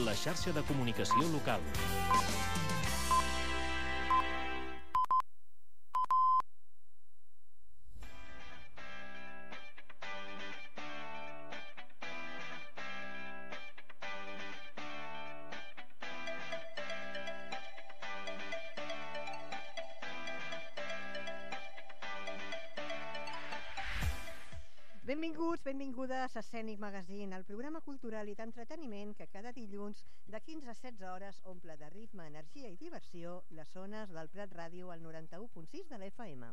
la xarxa de comunicació local. Benvinguts, benvingudes a Escènic Magazine, el programa cultural i d'entreteniment que cada dilluns de 15 a 16 hores omple de ritme, energia i diversió les zones del Prat Ràdio al 91.6 de la FM.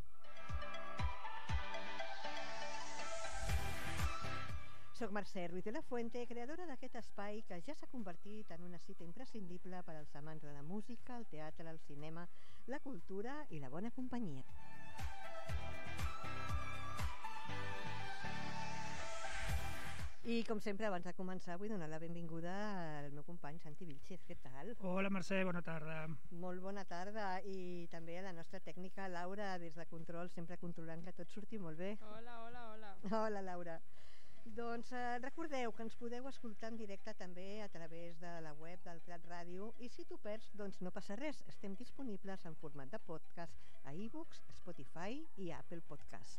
Soc Mercè Ruiz de la Fuente, creadora d'aquest espai que ja s'ha convertit en una cita imprescindible per als amants de la música, el teatre, el cinema, la cultura i la bona companyia. I, com sempre, abans de començar, vull donar la benvinguda al meu company Santi Vilchez. Què tal? Hola, Mercè, bona tarda. Molt bona tarda. I també a la nostra tècnica, Laura, des de Control, sempre controlant que tot surti molt bé. Hola, hola, hola. Hola, Laura. Doncs recordeu que ens podeu escoltar en directe també a través de la web del Prat Ràdio i si t'ho perds, doncs no passa res. Estem disponibles en format de podcast a iVoox, Spotify i Apple Podcast.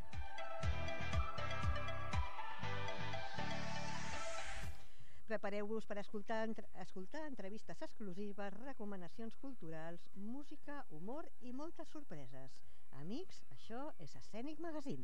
Prepareu-vos per escoltar entrevistes exclusives, recomanacions culturals, música, humor i moltes sorpreses. Amics, això és Escènic Magazine.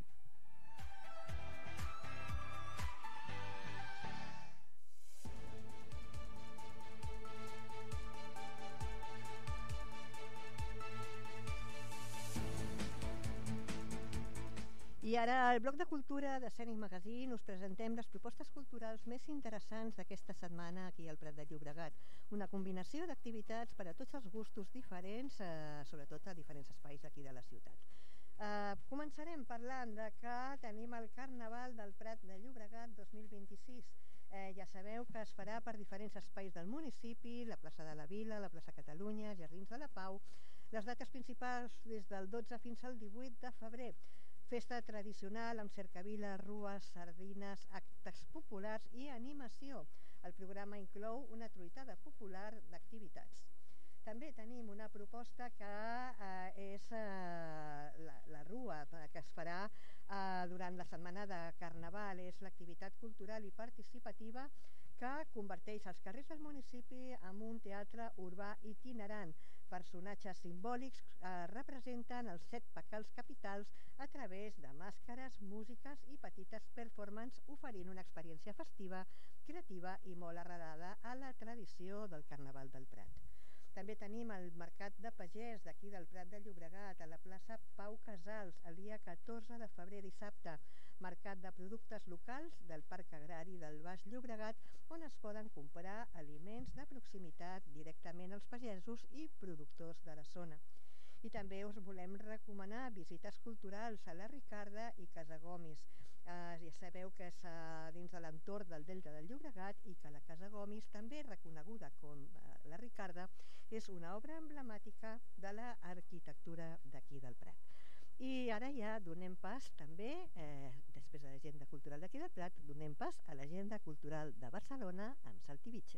I ara, al bloc de cultura d'Escènic Magazine, us presentem les propostes culturals més interessants d'aquesta setmana aquí al Prat de Llobregat. Una combinació d'activitats per a tots els gustos diferents, sobretot a diferents espais d'aquí de la ciutat. Començarem parlant de que tenim el Carnaval del Prat de Llobregat 2026. Ja sabeu que es farà per diferents espais del municipi, la plaça de la Vila, la plaça Catalunya, Jardins de la Pau. Les dates principals des del 12 fins al 18 de febrer. Festa tradicional amb cercavila, rues, sardines, actes populars i animació. El programa inclou una truitada popular d'activitats. També tenim una proposta que és la rua, que es farà durant la setmana de Carnaval. És l'activitat cultural i participativa que converteix els carrers del municipi en un teatre urbà itinerant. Personatges simbòlics representen els 7 pecats capitals a través de màscares, músiques i petites performances, oferint una experiència festiva, creativa i molt arrelada a la tradició del Carnaval del Prat. També tenim el Mercat de Pagès d'aquí del Prat de Llobregat, a la plaça Pau Casals, el dia 14 de febrer, dissabte. Mercat de productes locals del Parc Agrari del Baix Llobregat, on es poden comprar aliments de proximitat directament als pagesos i productors de la zona. I també us volem recomanar visites culturals a la Ricarda i Casa Gomis. Ja sabeu que és dins de l'entorn del Delta del Llobregat i que la Casa Gomis, també reconeguda com la Ricarda, és una obra emblemàtica de l'arquitectura d'aquí del Prat. I ara ja donem pas també, després de l'agenda cultural d'aquí del Prat, donem pas a l'agenda cultural de Barcelona amb Santi Vilchez.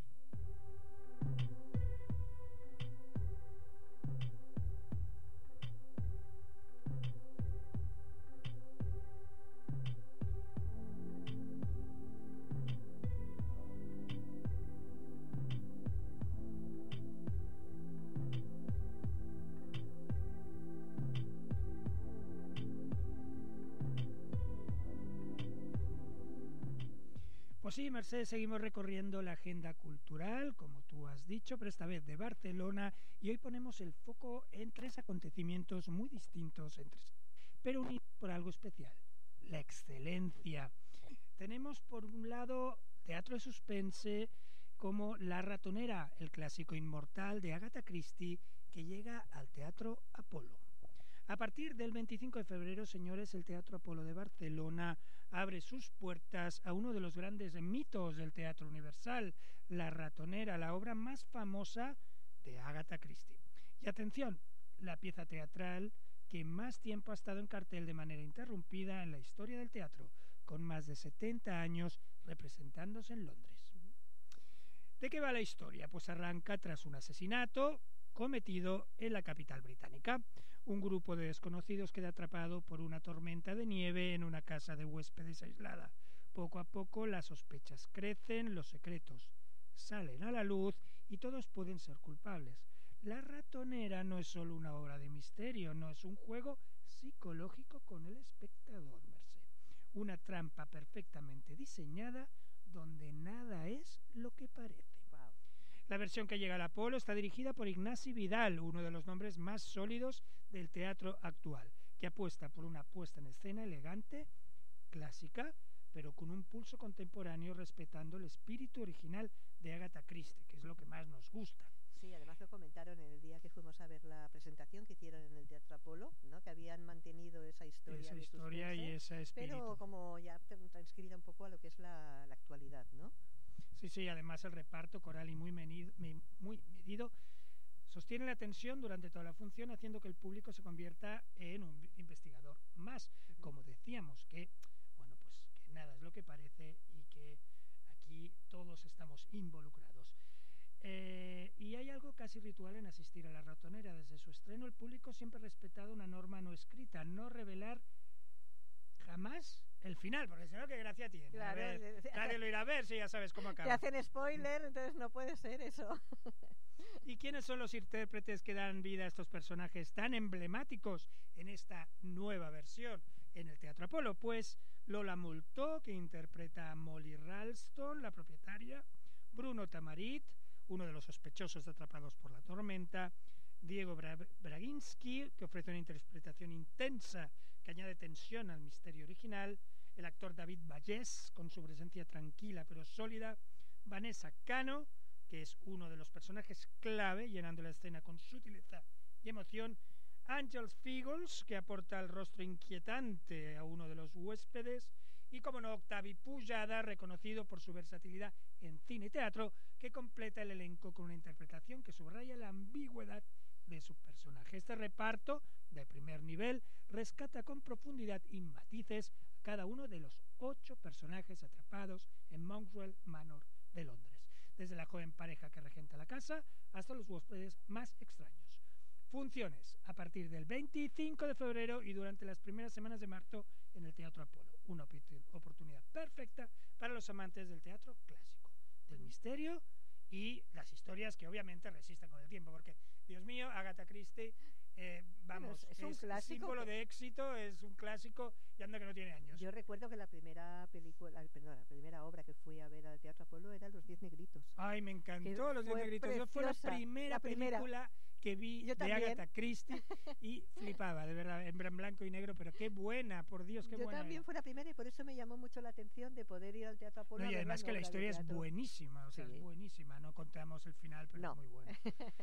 Pues sí, Merced, seguimos recorriendo la agenda cultural, como tú has dicho, pero esta vez de Barcelona, y hoy ponemos el foco en 3 acontecimientos muy distintos entre sí, pero unidos por algo especial, la excelencia. Tenemos por un lado teatro de suspense como La ratonera, el clásico inmortal de Agatha Christie, que llega al Teatro Apolo. A partir del 25 de febrero, señores, el Teatro Apolo de Barcelona abre sus puertas a uno de los grandes mitos del teatro universal, La ratonera, la obra más famosa de Agatha Christie. Y atención, la pieza teatral que más tiempo ha estado en cartel de manera interrumpida en la historia del teatro, con más de 70 años representándose en Londres. ¿De qué va la historia? Pues arranca tras un asesinato cometido en la capital británica. Un grupo de desconocidos queda atrapado por una tormenta de nieve en una casa de huéspedes aislada. Poco a poco las sospechas crecen, los secretos salen a la luz y todos pueden ser culpables. La ratonera no es solo una obra de misterio, no es un juego psicológico con el espectador, Mercé. Una trampa perfectamente diseñada donde nada es lo que parece. Wow. La versión que llega al Apolo está dirigida por Ignasi Vidal, uno de los nombres más sólidos del teatro actual, que apuesta por una puesta en escena elegante, clásica, pero con un pulso contemporáneo respetando el espíritu original de Agatha Christie, que es lo que más nos gusta. Sí, además lo comentaron en el día que fuimos a ver la presentación que hicieron en el Teatro Apolo, ¿no? Que habían mantenido esa historia Esa de historia suspense, y ese espíritu. pero como ya transcrita un poco a lo que es la actualidad, ¿no? Sí, además el reparto coral y muy medido sostiene la tensión durante toda la función, haciendo que el público se convierta en un investigador más. Como decíamos, que bueno, pues que nada es lo que parece y que aquí todos estamos involucrados. Y hay algo casi ritual en asistir a la ratonera. Desde su estreno el público siempre ha respetado una norma no escrita: no revelar jamás el final, porque si no, ¿qué gracia tiene? Claro, nadie lo irá a ver si ya sabes cómo acaba. Te hacen spoiler, entonces no puede ser eso. ¿Y quiénes son los intérpretes que dan vida a estos personajes tan emblemáticos en esta nueva versión en el Teatro Apolo? Pues Lola Moltó, que interpreta a Molly Ralston, la propietaria; Bruno Tamarit, uno de los sospechosos atrapados por la tormenta; Diego Braginski, que ofrece una interpretación intensa que añade tensión al misterio original; el actor David Vallès, con su presencia tranquila pero sólida; Vanessa Cano, que es uno de los personajes clave, llenando la escena con sutileza y emoción; Àngels Fígols, que aporta el rostro inquietante a uno de los huéspedes; y, como no, Octavi Pujada, reconocido por su versatilidad en cine y teatro, que completa el elenco con una interpretación que subraya la ambigüedad de su personaje. Este reparto de primer nivel rescata con profundidad y matices a cada uno de los 8 personajes atrapados en Monkswell Manor de Londres, desde la joven pareja que regenta la casa hasta los huéspedes más extraños. Funciones a partir del 25 de febrero y durante las primeras semanas de marzo en el Teatro Apolo. Una oportunidad perfecta para los amantes del teatro clásico, del misterio y las historias que obviamente resistan con el tiempo, porque, Dios mío, Agatha Christie, vamos, es un clásico, símbolo de éxito, es un clásico y anda que no tiene años. Yo recuerdo que la primera obra que fui a ver al Teatro Apolo era Los 10 Negritos. Ay, me encantó Los 10 Negritos. Fue la primera película que vi de Agatha Christie y flipaba, de verdad, en blanco y negro, pero qué buena, por Dios, qué buena. Yo también fue la primera y por eso me llamó mucho la atención de poder ir al Teatro Apolo. No, y además que la historia es buenísima, o sea, es buenísima, no contamos el final, pero es muy buena.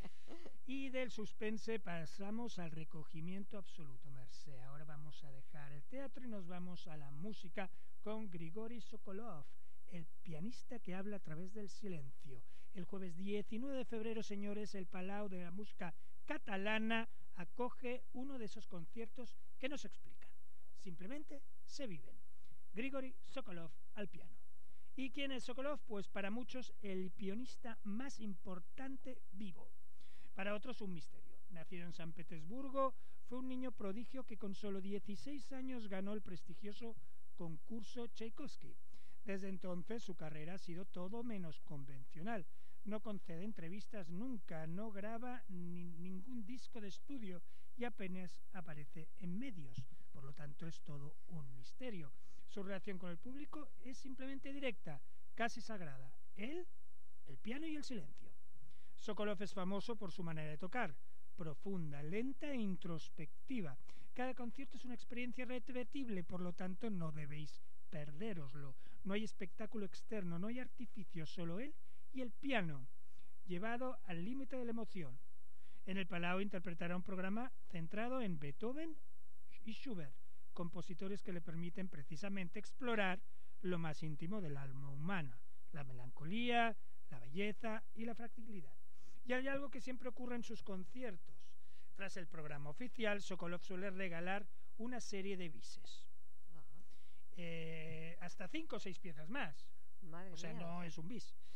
Y del suspense pasamos al recogimiento absoluto, Mercé. Ahora vamos a dejar el teatro y nos vamos a la música con Grigori Sokolov, el pianista que habla a través del silencio. El jueves 19 de febrero, señores, el Palau de la Música Catalana acoge uno de esos conciertos que no se explican, simplemente se viven. Grigori Sokolov al piano. ¿Y quién es Sokolov? Pues para muchos el pianista más importante vivo. Para otros un misterio. Nacido en San Petersburgo, fue un niño prodigio que con solo 16 años ganó el prestigioso concurso Tchaikovsky. Desde entonces su carrera ha sido todo menos convencional. No concede entrevistas nunca, no graba ningún disco de estudio y apenas aparece en medios. Por lo tanto, es todo un misterio. Su relación con el público es simplemente directa, casi sagrada. Él, el piano y el silencio. Sokolov es famoso por su manera de tocar, profunda, lenta e introspectiva. Cada concierto es una experiencia irrepetible, por lo tanto no debéis perdéroslo. No hay espectáculo externo, no hay artificio, solo él y el piano, llevado al límite de la emoción. En el Palau interpretará un programa centrado en Beethoven y Schubert, compositores que le permiten precisamente explorar lo más íntimo del alma humana, la melancolía, la belleza y la fragilidad. Y hay algo que siempre ocurre en sus conciertos. Tras el programa oficial, Sokolov suele regalar una serie de bises. Hasta 5 o 6 piezas más. Madre o sea, mía. No es un bis.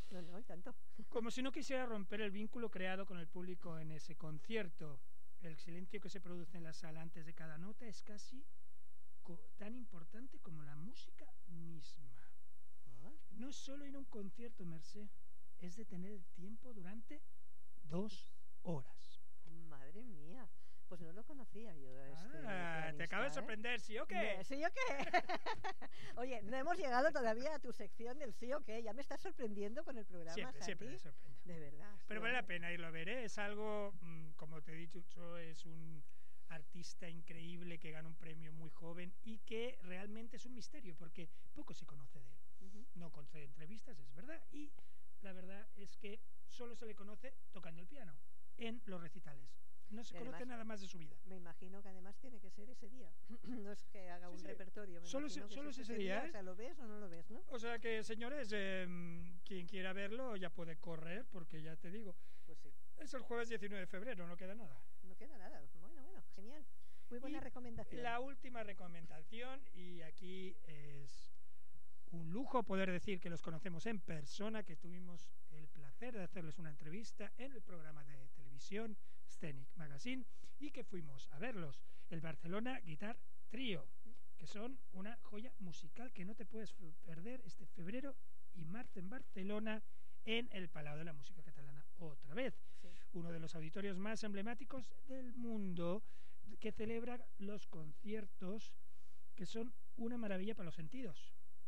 No, y tanto. Como si no quisiera romper el vínculo creado con el público en ese concierto. El silencio que se produce en la sala antes de cada nota es casi tan importante como la música misma. No es solo ir a un concierto, Mercé, es de tener el tiempo durante 2 horas. Madre mía, pues no lo conocía yo. Te acabo de sorprender, ¿sí o qué? ¿Sí o qué? Oye, no hemos llegado todavía a tu sección del sí o qué. Ya me estás sorprendiendo con el programa, Siempre Santi. te sorprendo. De verdad. Pero vale la pena irlo a ver, ¿eh? Es algo, como te he dicho, es un artista increíble que gana un premio muy joven y que realmente es un misterio porque poco se conoce de él. No concede entrevistas, es verdad, y la verdad es que solo se le conoce tocando el piano en los recitales. No se conoce nada más de su vida. Me imagino que además tiene que ser ese día. No es que haga un repertorio. Solo es ese día, ¿eh? O sea, ¿lo ves o no lo ves, no? O sea que, señores, quien quiera verlo ya puede correr, porque ya te digo, pues sí. Es el jueves 19 de febrero, no queda nada. No queda nada. Bueno, genial. Muy buena recomendación. La última recomendación, y aquí es un lujo poder decir que los conocemos en persona, que tuvimos el placer de hacerles una entrevista en el programa de televisión Scenic Magazine y que fuimos a verlos, el Barcelona Guitar Trio, que son una joya musical que no te puedes perder este febrero y marzo en Barcelona en el Palau de la Música Catalana otra vez, sí. Uno de los auditorios más emblemáticos del mundo que celebra los conciertos que son una maravilla para los sentidos.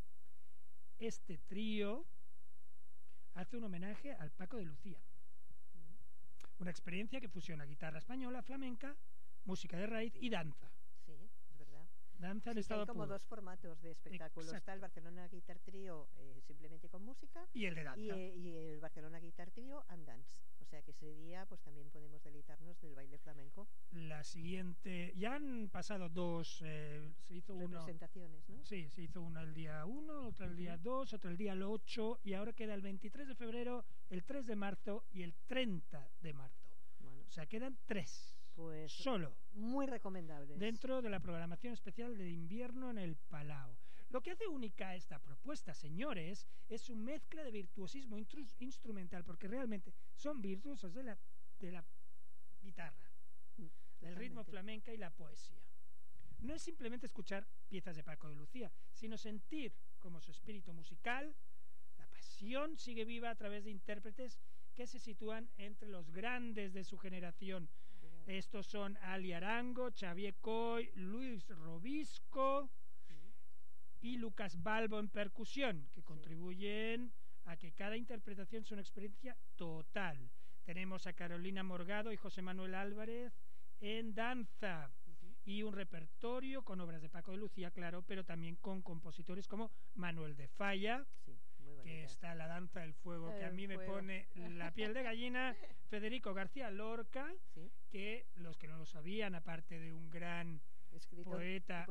Este trío hace un homenaje al Paco de Lucía. Una experiencia que fusiona guitarra española, flamenca, música de raíz y danza. Sí, es verdad. Danza en estado hay como puro. Dos formatos de espectáculos. Exacto. Está el Barcelona Guitar Trio simplemente con música y el de danza. Y el Barcelona Guitar Trio and Dance. O sea que ese día pues también podemos deleitarnos del baile flamenco. La siguiente, ya han pasado dos, se hizo representaciones, uno, ¿no? Sí, se hizo uno el día 1, otro el día 2, otro el día 8 y ahora queda el 23 de febrero, el 3 de marzo y el 30 de marzo. Bueno. O sea, quedan 3. Pues solo. Muy recomendables. Dentro de la programación especial de invierno en el Palau. Lo que hace única esta propuesta, señores, es su mezcla de virtuosismo instrumental, porque realmente son virtuosos de la guitarra, del ritmo flamenca y la poesía. No es simplemente escuchar piezas de Paco de Lucía, sino sentir como su espíritu musical, la pasión sigue viva a través de intérpretes que se sitúan entre los grandes de su generación. Estos son Ali Arango, Xavier Coy, Luis Robisco y Lucas Balbo en percusión, que contribuyen a que cada interpretación sea una experiencia total. Tenemos a Carolina Morgado y José Manuel Álvarez en danza y un repertorio con obras de Paco de Lucía, claro, pero también con compositores como Manuel de Falla, que está la danza del fuego, que a mí me pone la piel de gallina, Federico García Lorca, que los que no lo sabían, aparte de un gran poeta,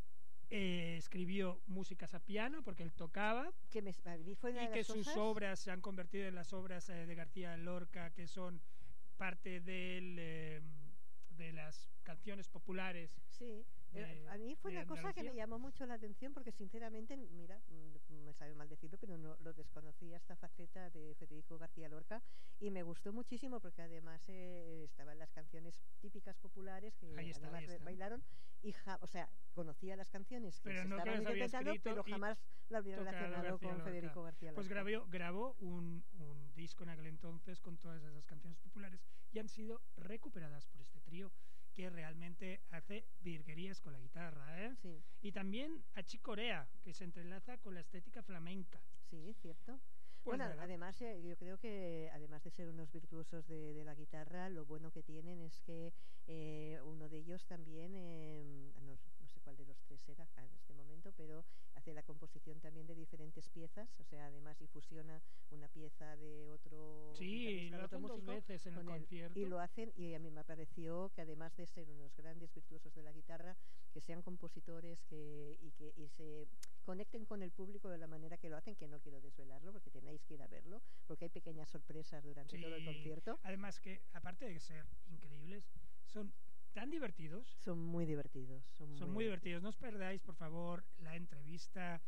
escribió músicas a piano porque él tocaba y que sus obras se han convertido en las obras de García Lorca, que son parte de las canciones populares. Sí, a mí fue una cosa que me llamó mucho la atención porque sinceramente, mira, me sabe mal decirlo, pero no lo desconocía, esta faceta de Federico García Lorca, y me gustó muchísimo porque además estaban las canciones típicas populares que además bailaron y o sea, conocía las canciones que se estaban interpretando, pero jamás la habría relacionado con Federico García Lorca. Pues grabó un disco en aquel entonces con todas esas canciones populares y han sido recuperadas por este trío que realmente hace virguerías con la guitarra, ¿eh? Sí. Y también a Chick Corea, que se entrelaza con la estética flamenca. Sí, cierto. Pues bueno, además yo creo que además de ser unos virtuosos de la guitarra, lo bueno que tienen es que uno de ellos también, no sé cuál de los tres era en este momento, pero hace la composición también de diferentes piezas, o sea, además y fusiona una pieza de otro. Sí, lo hacen dos veces en el concierto. Y lo hacen, y a mí me pareció que además de ser unos grandes virtuosos de la guitarra, que sean compositores y se conecten con el público de la manera que lo hacen, que no quiero desvelarlo porque tenéis que ir a verlo, porque hay pequeñas sorpresas durante todo el concierto. Además que, aparte de ser increíbles, son tan divertidos. Son muy divertidos. Son muy divertidos. No os perdáis, por favor, la entrevista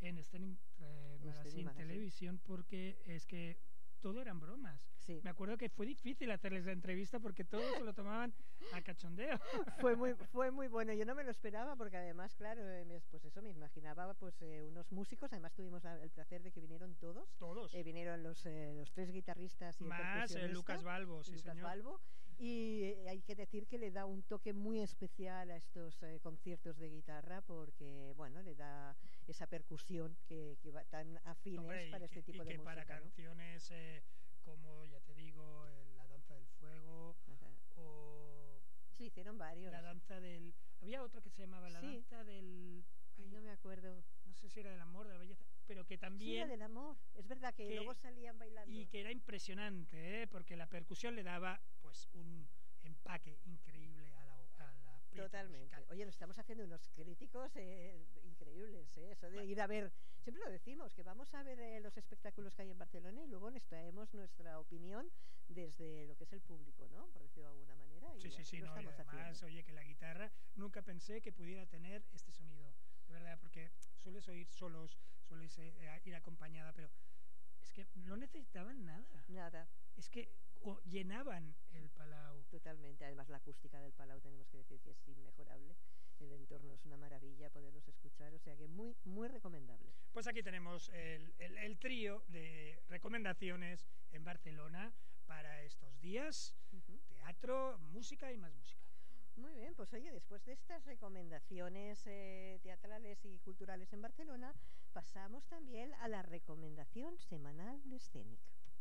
en Scenic Magazine Televisión, porque es que todo eran bromas. Sí. Me acuerdo que fue difícil hacerles la entrevista porque todos se lo tomaban a cachondeo. Fue muy bueno. Yo no me lo esperaba porque además, claro, pues eso, me imaginaba pues unos músicos. Además tuvimos el placer de que vinieron todos. Todos. Vinieron los 3 guitarristas y más Lucas Balbo, sí, Lucas señor. Balbo. Y hay que decir que le da un toque muy especial a estos conciertos de guitarra porque, bueno, le da esa percusión que va tan afines. Hombre, para este tipo y de que música, para canciones como, ya te digo, La danza del fuego, o... Sí, hicieron varios. La danza del... Había otro que se llamaba La danza del... Ay, no me acuerdo. No sé si era del amor, de la belleza, pero que también... Sí, era del amor. Es verdad que luego salían bailando. Y que era impresionante, porque la percusión le daba pues un empaque increíble a la pieza Totalmente. musical. Oye, nos estamos haciendo unos críticos increíbles, eso de ir a ver, siempre lo decimos, que vamos a ver los espectáculos que hay en Barcelona y luego nos traemos nuestra opinión desde lo que es el público, ¿no? Por decirlo de alguna manera. Y sí, no, y además, oye, que la guitarra nunca pensé que pudiera tener este sonido, de verdad, porque sueles oír solos, sueles ir acompañada, pero es que no necesitaban nada. Nada. Es que llenaban el Palau. Totalmente. Además, la acústica del Palau tenemos que decir que es inmejorable. El entorno es una maravilla poderlos escuchar, o sea que muy, muy recomendable. Pues aquí tenemos el trío de recomendaciones en Barcelona para estos días. Teatro, música y más música. Muy bien, pues oye, después de estas recomendaciones teatrales y culturales en Barcelona, pasamos también a la recomendación semanal de Scenic.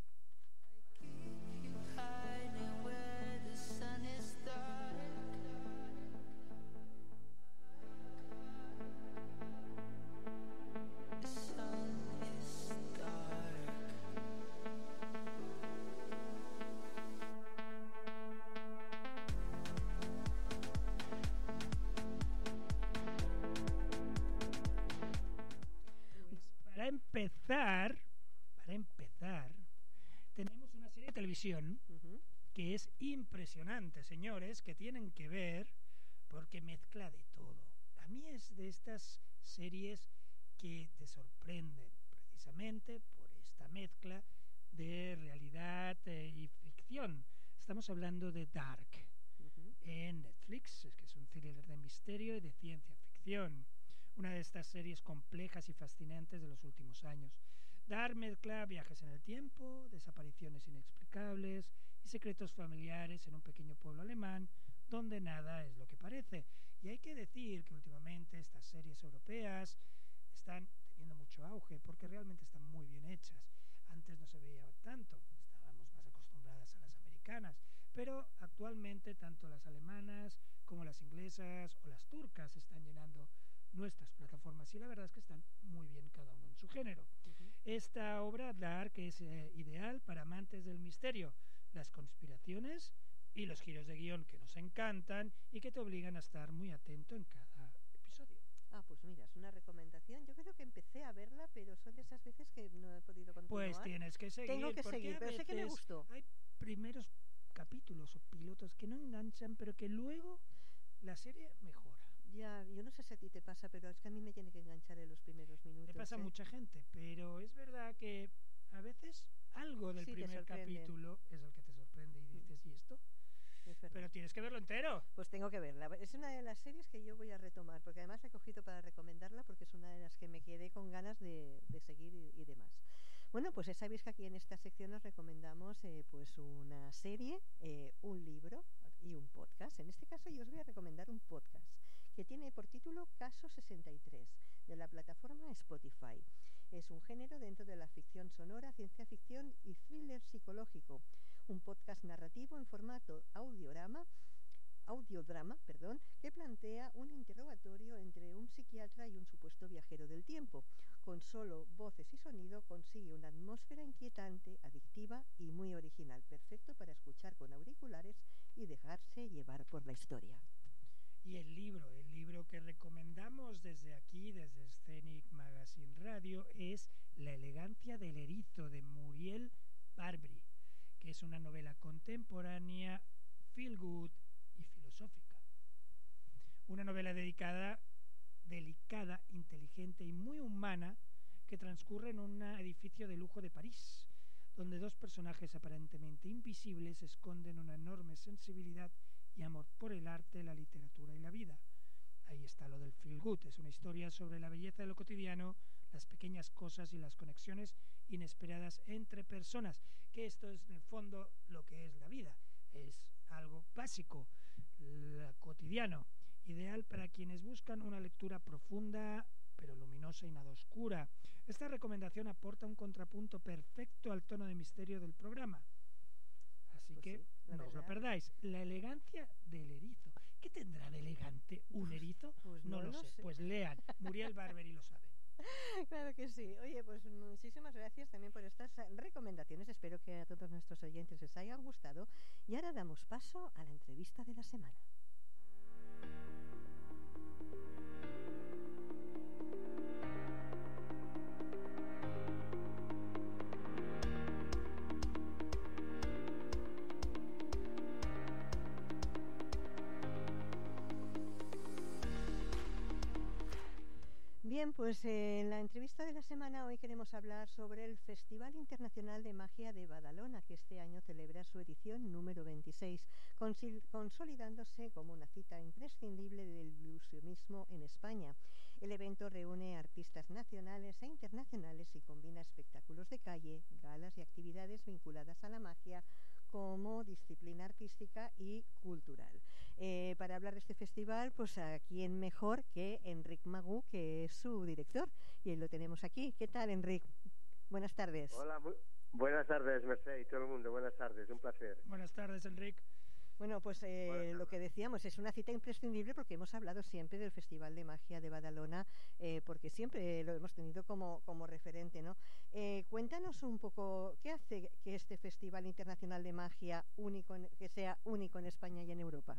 Para empezar, tenemos una serie de televisión que es impresionante, señores, que tienen que ver porque mezcla de todo. A mí es de estas series que te sorprenden precisamente por esta mezcla de realidad y ficción. Estamos hablando de Dark en Netflix, que es un thriller de misterio y de ciencia ficción. Una de estas series complejas y fascinantes de los últimos años. Dark mezcla viajes en el tiempo, desapariciones inexplicables y secretos familiares en un pequeño pueblo alemán donde nada es lo que parece. Y hay que decir que últimamente estas series europeas están teniendo mucho auge porque realmente están muy bien hechas. Antes no se veía tanto, estábamos más acostumbradas a las americanas, pero actualmente tanto las alemanas como las inglesas o las turcas están llenando nuestras plataformas y la verdad es que están muy bien cada uno en su género. Esta obra Dark es ideal para amantes del misterio, las conspiraciones y los giros de guión que nos encantan y que te obligan a estar muy atento en cada episodio. Pues mira, es una recomendación. Yo creo que empecé a verla, pero son de esas veces que no he podido continuar. Pues tienes que seguir. Tengo que seguir, pero sé que me gustó. Hay primeros capítulos o pilotos que no enganchan, pero que luego la serie mejora. Ya, yo no sé si a ti te pasa, pero es que a mí me tiene que enganchar en los primeros minutos. Le pasa a mucha gente, pero es verdad que a veces algo del primer capítulo es el que te sorprende y dices, ¿y esto? Pero tienes que verlo entero. Pues tengo que verla. Es una de las series que yo voy a retomar, porque además la he cogido para recomendarla, porque es una de las que me quedé con ganas de seguir y demás. Bueno, pues ya sabéis que aquí en esta sección os recomendamos pues una serie, un libro y un podcast. En este caso yo os voy a recomendar un podcast que tiene por título Caso 63, de la plataforma Spotify. Es un género dentro de la ficción sonora, ciencia ficción y thriller psicológico. Un podcast narrativo en formato audiodrama, que plantea un interrogatorio entre un psiquiatra y un supuesto viajero del tiempo. Con solo voces y sonido consigue una atmósfera inquietante, adictiva y muy original, perfecto para escuchar con auriculares y dejarse llevar por la historia. Y el libro que recomendamos desde aquí, desde Scenic Magazine Radio, es La elegancia del erizo, de Muriel Barbry, que es una novela contemporánea, feel good y filosófica. Una novela delicada, inteligente y muy humana que transcurre en un edificio de lujo de París, donde dos personajes aparentemente invisibles esconden una enorme sensibilidad y amor por el arte, la literatura y la vida. Ahí está lo del feel good, es una historia sobre la belleza de lo cotidiano, las pequeñas cosas y las conexiones inesperadas entre personas, que esto es en el fondo lo que es la vida, es algo básico, cotidiano, ideal para quienes buscan una lectura profunda pero luminosa y nada oscura. Esta recomendación aporta un contrapunto perfecto al tono de misterio del programa. Así que no os lo perdáis. La elegancia del erizo. ¿Qué tendrá de elegante un erizo? Pues no lo sé. Pues lean. Muriel Barberi lo sabe. Claro que sí. Oye, pues muchísimas gracias también por estas recomendaciones. Espero que a todos nuestros oyentes les hayan gustado. Y ahora damos paso a la entrevista de la semana. Bien, pues en la entrevista de la semana hoy queremos hablar sobre el Festival Internacional de Magia de Badalona, que este año celebra su edición número 26, consolidándose como una cita imprescindible del ilusionismo en España. El evento reúne artistas nacionales e internacionales y combina espectáculos de calle, galas y actividades vinculadas a la magia como disciplina artística y cultural. Para hablar de este festival, pues a quién mejor que Enric Magú, que es su director, y lo tenemos aquí. ¿Qué tal, Enric? Buenas tardes. Hola, buenas tardes, Merced y todo el mundo. Buenas tardes, un placer. Buenas tardes, Enric. Bueno, pues lo que decíamos, es una cita imprescindible porque hemos hablado siempre del Festival de Magia de Badalona, porque siempre lo hemos tenido como referente, ¿no? Cuéntanos un poco, ¿qué hace que este Festival Internacional de Magia que sea único en España y en Europa?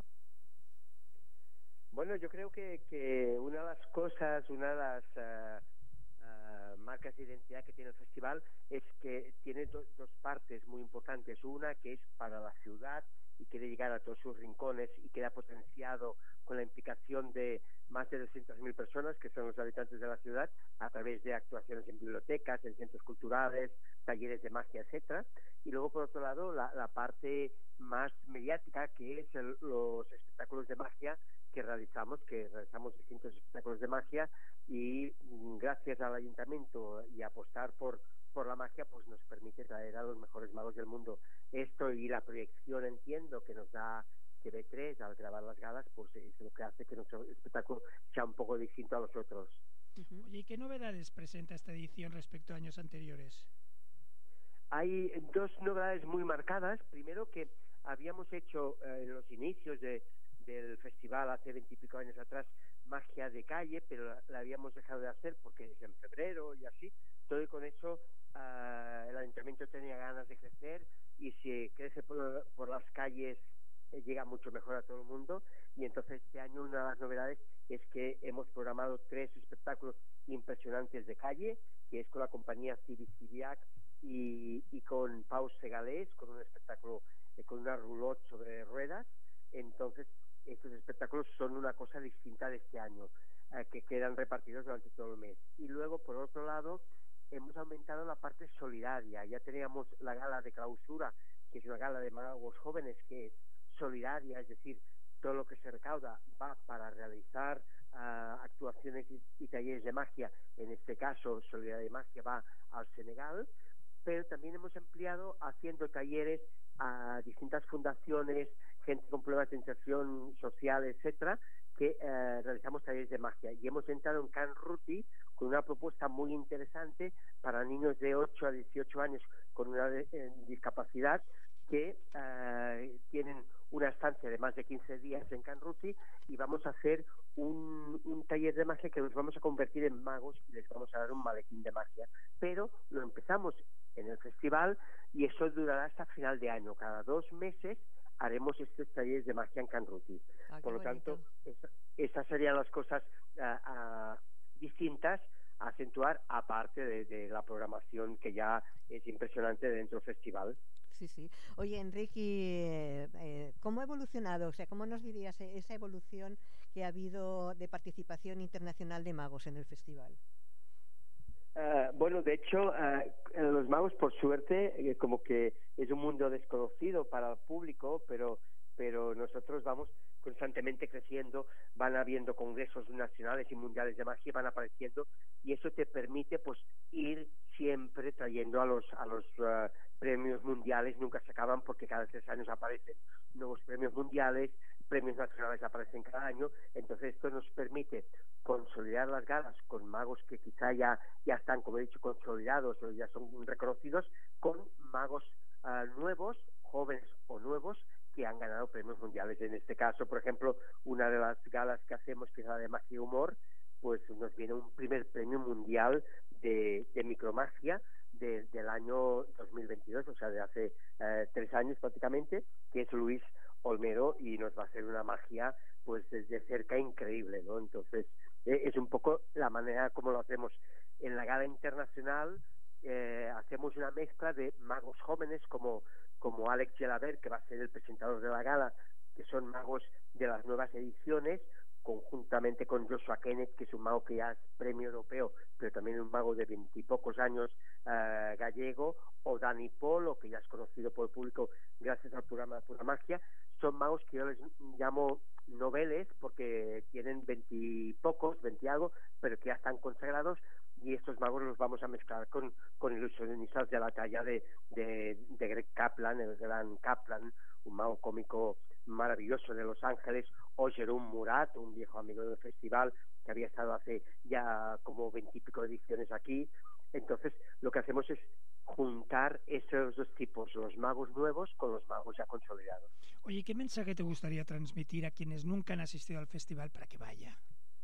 Bueno, yo creo que una de las cosas, una de las marcas de identidad que tiene el festival es que tiene dos partes muy importantes. Una que es para la ciudad y quiere llegar a todos sus rincones y queda potenciado con la implicación de más de 200.000 personas que son los habitantes de la ciudad a través de actuaciones en bibliotecas, en centros culturales, talleres de magia, etcétera. Y luego, por otro lado, la parte más mediática, que es los espectáculos de magia que realizamos distintos espectáculos de magia y gracias al ayuntamiento y apostar por la magia, pues nos permite traer a los mejores magos del mundo. Esto y la proyección, entiendo, que nos da TV3 al grabar las galas, pues es lo que hace que nuestro espectáculo sea un poco distinto a los otros. Oye, ¿y qué novedades presenta esta edición respecto a años anteriores? Hay dos novedades muy marcadas. Primero, que habíamos hecho en los inicios del festival hace 20 y pico años atrás magia de calle, pero la habíamos dejado de hacer porque es en febrero y así. Todo y con eso el ayuntamiento tenía ganas de crecer, y si crece por las calles llega mucho mejor a todo el mundo. Y entonces este año una de las novedades es que hemos programado 3 espectáculos impresionantes de calle, que es con la compañía Civic y con Pau Segalés, con un espectáculo con una roulotte sobre ruedas. Entonces estos espectáculos son una cosa distinta de este año, que quedan repartidos durante todo el mes. Y luego, por otro lado, hemos aumentado la parte solidaria. Ya teníamos la gala de clausura, que es una gala de magos jóvenes que es solidaria, es decir, todo lo que se recauda va para realizar actuaciones y talleres de magia. En este caso, Solidaridad de Magia va al Senegal, pero también hemos ampliado haciendo talleres a distintas fundaciones, gente con problemas de inserción social, etcétera, que realizamos talleres de magia. Y hemos entrado en Can Ruti con una propuesta muy interesante para niños de 8 a 18 años con una discapacidad, que tienen una estancia de más de 15 días en Can Ruti, y vamos a hacer un taller de magia que los vamos a convertir en magos y les vamos a dar un maletín de magia. Pero lo empezamos en el festival y eso durará hasta final de año. Cada 2 meses haremos estos talleres de magia en Can Ruti. Por lo tanto, esas serían las cosas distintas a acentuar, aparte de la programación que ya es impresionante dentro del festival. Sí, sí. Oye, Enrique, ¿cómo ha evolucionado? O sea, ¿cómo nos dirías esa evolución que ha habido de participación internacional de magos en el festival? Bueno, de hecho, los magos, por suerte, como que es un mundo desconocido para el público, pero nosotros vamos constantemente creciendo, van habiendo congresos nacionales y mundiales de magia, van apareciendo, y eso te permite pues ir siempre trayendo a los premios mundiales, nunca se acaban porque cada 3 años aparecen nuevos premios mundiales, premios nacionales aparecen cada año, entonces esto nos permite consolidar las galas con magos que quizá ya están, como he dicho, consolidados o ya son reconocidos, con magos nuevos, jóvenes o nuevos, que han ganado premios mundiales. En este caso, por ejemplo, una de las galas que hacemos, que es la de magia y humor, pues nos viene un primer premio mundial de micromagia del año 2022, o sea, de hace 3 años prácticamente, que es Luis Olmedo, y nos va a hacer una magia pues desde cerca increíble, ¿no? Entonces, es un poco la manera como lo hacemos. En la gala internacional hacemos una mezcla de magos jóvenes como Alex Gelabert, que va a ser el presentador de la gala, que son magos de las nuevas ediciones, conjuntamente con Joshua Kenneth, que es un mago que ya es premio europeo, pero también un mago de 20 y pocos años, gallego, o Dani Polo, que ya es conocido por el público gracias al programa Pura Magia. Son magos que yo les llamo noveles porque tienen 20 y pocos, 20 y algo, pero que ya están consagrados, y estos magos los vamos a mezclar con ilusionistas de la talla de Greg Kaplan, el gran Kaplan, un mago cómico maravilloso de Los Ángeles, o Jerome Murat, un viejo amigo del festival que había estado hace ya como 20 y pico ediciones aquí. Entonces lo que hacemos es juntar esos dos tipos, los magos nuevos con los magos ya consolidados. Oye, ¿qué mensaje te gustaría transmitir a quienes nunca han asistido al festival para que vaya?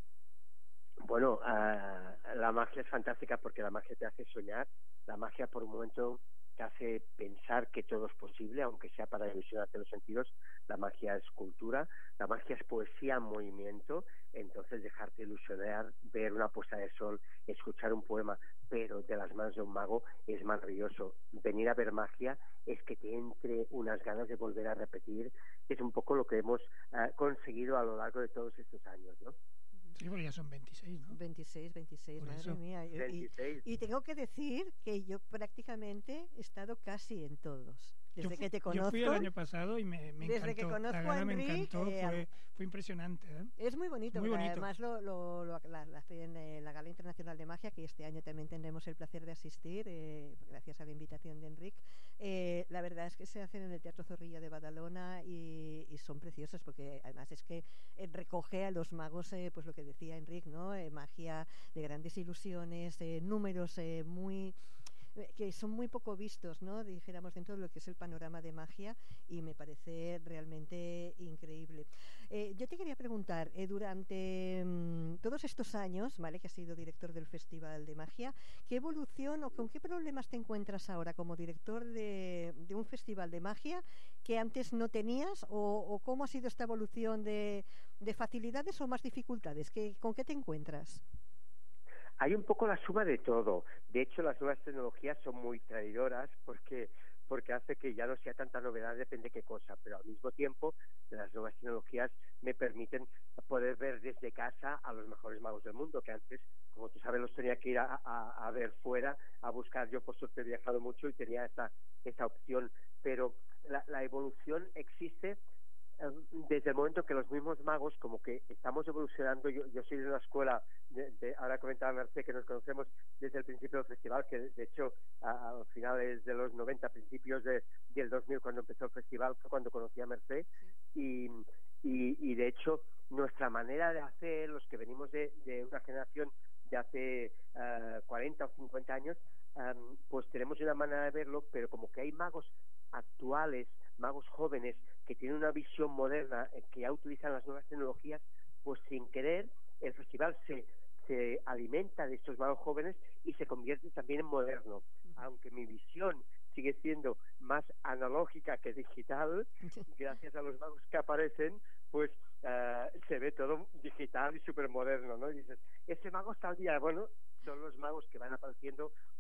Bueno, la magia es fantástica porque la magia te hace soñar, la magia por un momento te hace pensar que todo es posible, aunque sea para ilusionarte los sentidos. La magia es cultura, la magia es poesía en movimiento, entonces dejarte ilusionar, ver una puesta de sol, escuchar un poema, pero de las manos de un mago es maravilloso. Venir a ver magia es que te entre unas ganas de volver a repetir, es un poco lo que hemos conseguido a lo largo de todos estos años, ¿no? Sí, porque ya son 26, ¿no? 26, Por madre eso. mía. 26. Y tengo que decir que yo prácticamente he estado casi en todos. Desde que te conozco. Yo fui el año pasado y me desde encantó. que conozco La gala a me Enric, encantó, fue impresionante, ¿eh? Es muy bonito, Muy porque bonito. además la hacen en la Gala Internacional de Magia, que este año también tendremos el placer de asistir, gracias a la invitación de Enric. La verdad es que se hacen en el Teatro Zorrilla de Badalona y son preciosos, porque además es que recoge a los magos, pues lo que decía Enric, ¿no? Magia de grandes ilusiones, números que son muy poco vistos, ¿no? Dijéramos, dentro de lo que es el panorama de magia, y me parece realmente increíble. Yo te quería preguntar, durante todos estos años, ¿vale?, que has sido director del Festival de Magia, ¿qué evolución o con qué problemas te encuentras ahora como director de un festival de magia que antes no tenías, o cómo ha sido esta evolución de facilidades o más dificultades? ¿Con qué te encuentras? Hay un poco la suma de todo. De hecho, las nuevas tecnologías son muy traidoras porque hace que ya no sea tanta novedad, depende qué cosa, pero al mismo tiempo las nuevas tecnologías me permiten poder ver desde casa a los mejores magos del mundo, que antes, como tú sabes, los tenía que ir a ver fuera, a buscar. Yo por suerte he viajado mucho y tenía esa opción, pero la evolución existe desde el momento que los mismos magos como que estamos evolucionando. Yo soy de una escuela ahora comentaba Mercé que nos conocemos desde el principio del festival, que de hecho a finales de los 90, principios del 2000, cuando empezó el festival, fue cuando conocí a Mercé. Y de hecho nuestra manera de hacer, los que venimos de una generación de hace 40 o 50 años, pues tenemos una manera de verlo, pero como que hay magos actuales, magos jóvenes que tienen una visión moderna, que ya utilizan las nuevas tecnologías, pues sin querer el festival se alimenta de estos magos jóvenes y se convierte también en moderno. Aunque mi visión sigue siendo más analógica que digital, gracias a los magos que aparecen, pues se ve todo digital y súper moderno, ¿no? Y dices, ese mago está al día. Bueno, son los magos que van apareciendo,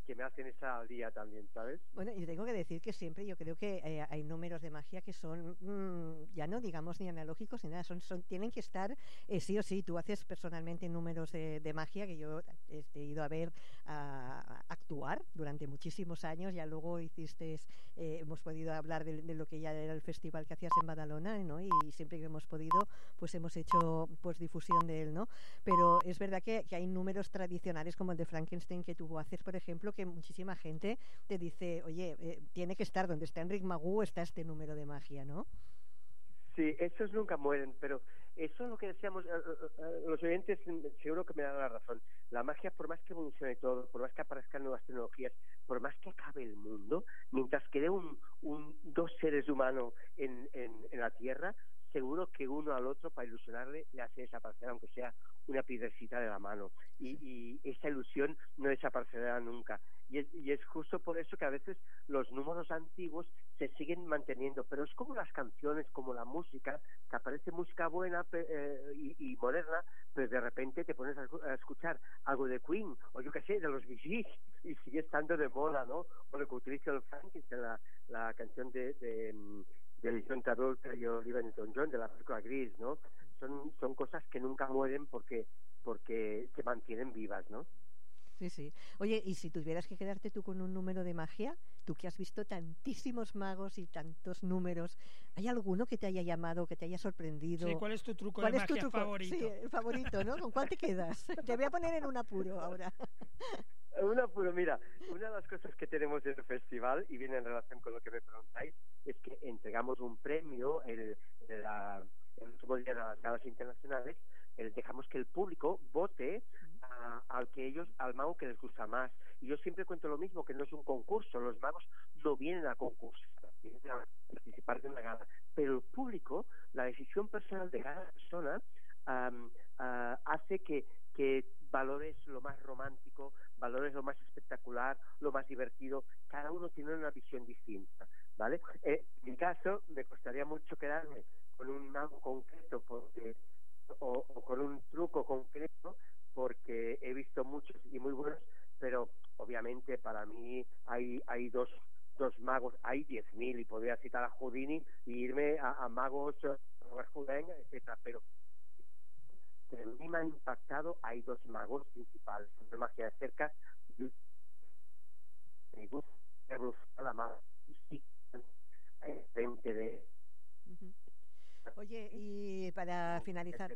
que me hacen estar al día también, ¿sabes? Bueno, yo tengo que decir que siempre yo creo que hay números de magia que son, ya no digamos ni analógicos ni nada, tienen que estar sí o sí. Tú haces personalmente números de magia que yo he ido a ver actuar durante muchísimos años. Ya luego hemos podido hablar de lo que ya era el festival que hacías en Badalona, ¿no? Y siempre que hemos podido, pues hemos hecho pues difusión de él, ¿no? Pero es verdad que hay números tradicionales como el de Frankenstein que tú haces, por ejemplo, que muchísima gente te dice, oye, tiene que estar donde está Enric Magú, está este número de magia, ¿no? Sí, esos nunca mueren, pero eso es lo que decíamos, los oyentes seguro que me dan la razón. La magia, por más que evolucione todo, por más que aparezcan nuevas tecnologías, por más que acabe el mundo, mientras quede dos seres humanos en la Tierra, seguro que uno al otro, para ilusionarle, le hace desaparecer, aunque sea una piedrecita de la mano. Y esa ilusión no desaparecerá nunca. Y es justo por eso que a veces los números antiguos se siguen manteniendo. Pero es como las canciones, como la música, que aparece música buena y moderna, pero de repente te pones a escuchar algo de Queen, o yo qué sé, de los Bee Gees, y sigue estando de moda, ¿no? O lo que utiliza el Frankenstein, la canción de John Travolta y Olivia Newton-John, de la película Gris, ¿no? Son cosas que nunca mueren porque se mantienen vivas, ¿no? Sí, sí. Oye, y si tuvieras que quedarte tú con un número de magia, tú que has visto tantísimos magos y tantos números, ¿hay alguno que te haya llamado, que te haya sorprendido? Sí, ¿cuál es tu truco de magia favorito? Sí, el favorito, ¿no? ¿Con cuál te quedas? Te voy a poner en un apuro ahora. Mira, una de las cosas que tenemos en el festival, y viene en relación con lo que me preguntáis, es que entregamos un premio el último día de las galas internacionales. Dejamos que el público vote al mago que les gusta más. Y yo siempre cuento lo mismo, que no es un concurso, los magos no vienen a concursar, vienen a participar de una gala, pero el público, la decisión personal de cada persona hace que valores lo más romántico, valores lo más espectacular, lo más divertido. Cada uno tiene una visión distinta, ¿vale? En mi caso, me costaría mucho quedarme con un mago concreto o con un truco concreto, porque he visto muchos y muy buenos, pero obviamente para mí hay dos magos, hay 10.000, y podría citar a Houdini y irme a magos, Houdin, etcétera, pero a mí me ha impactado, hay dos magos principales, de magia de cerca, me gusta la magia frente de... Oye, y para finalizar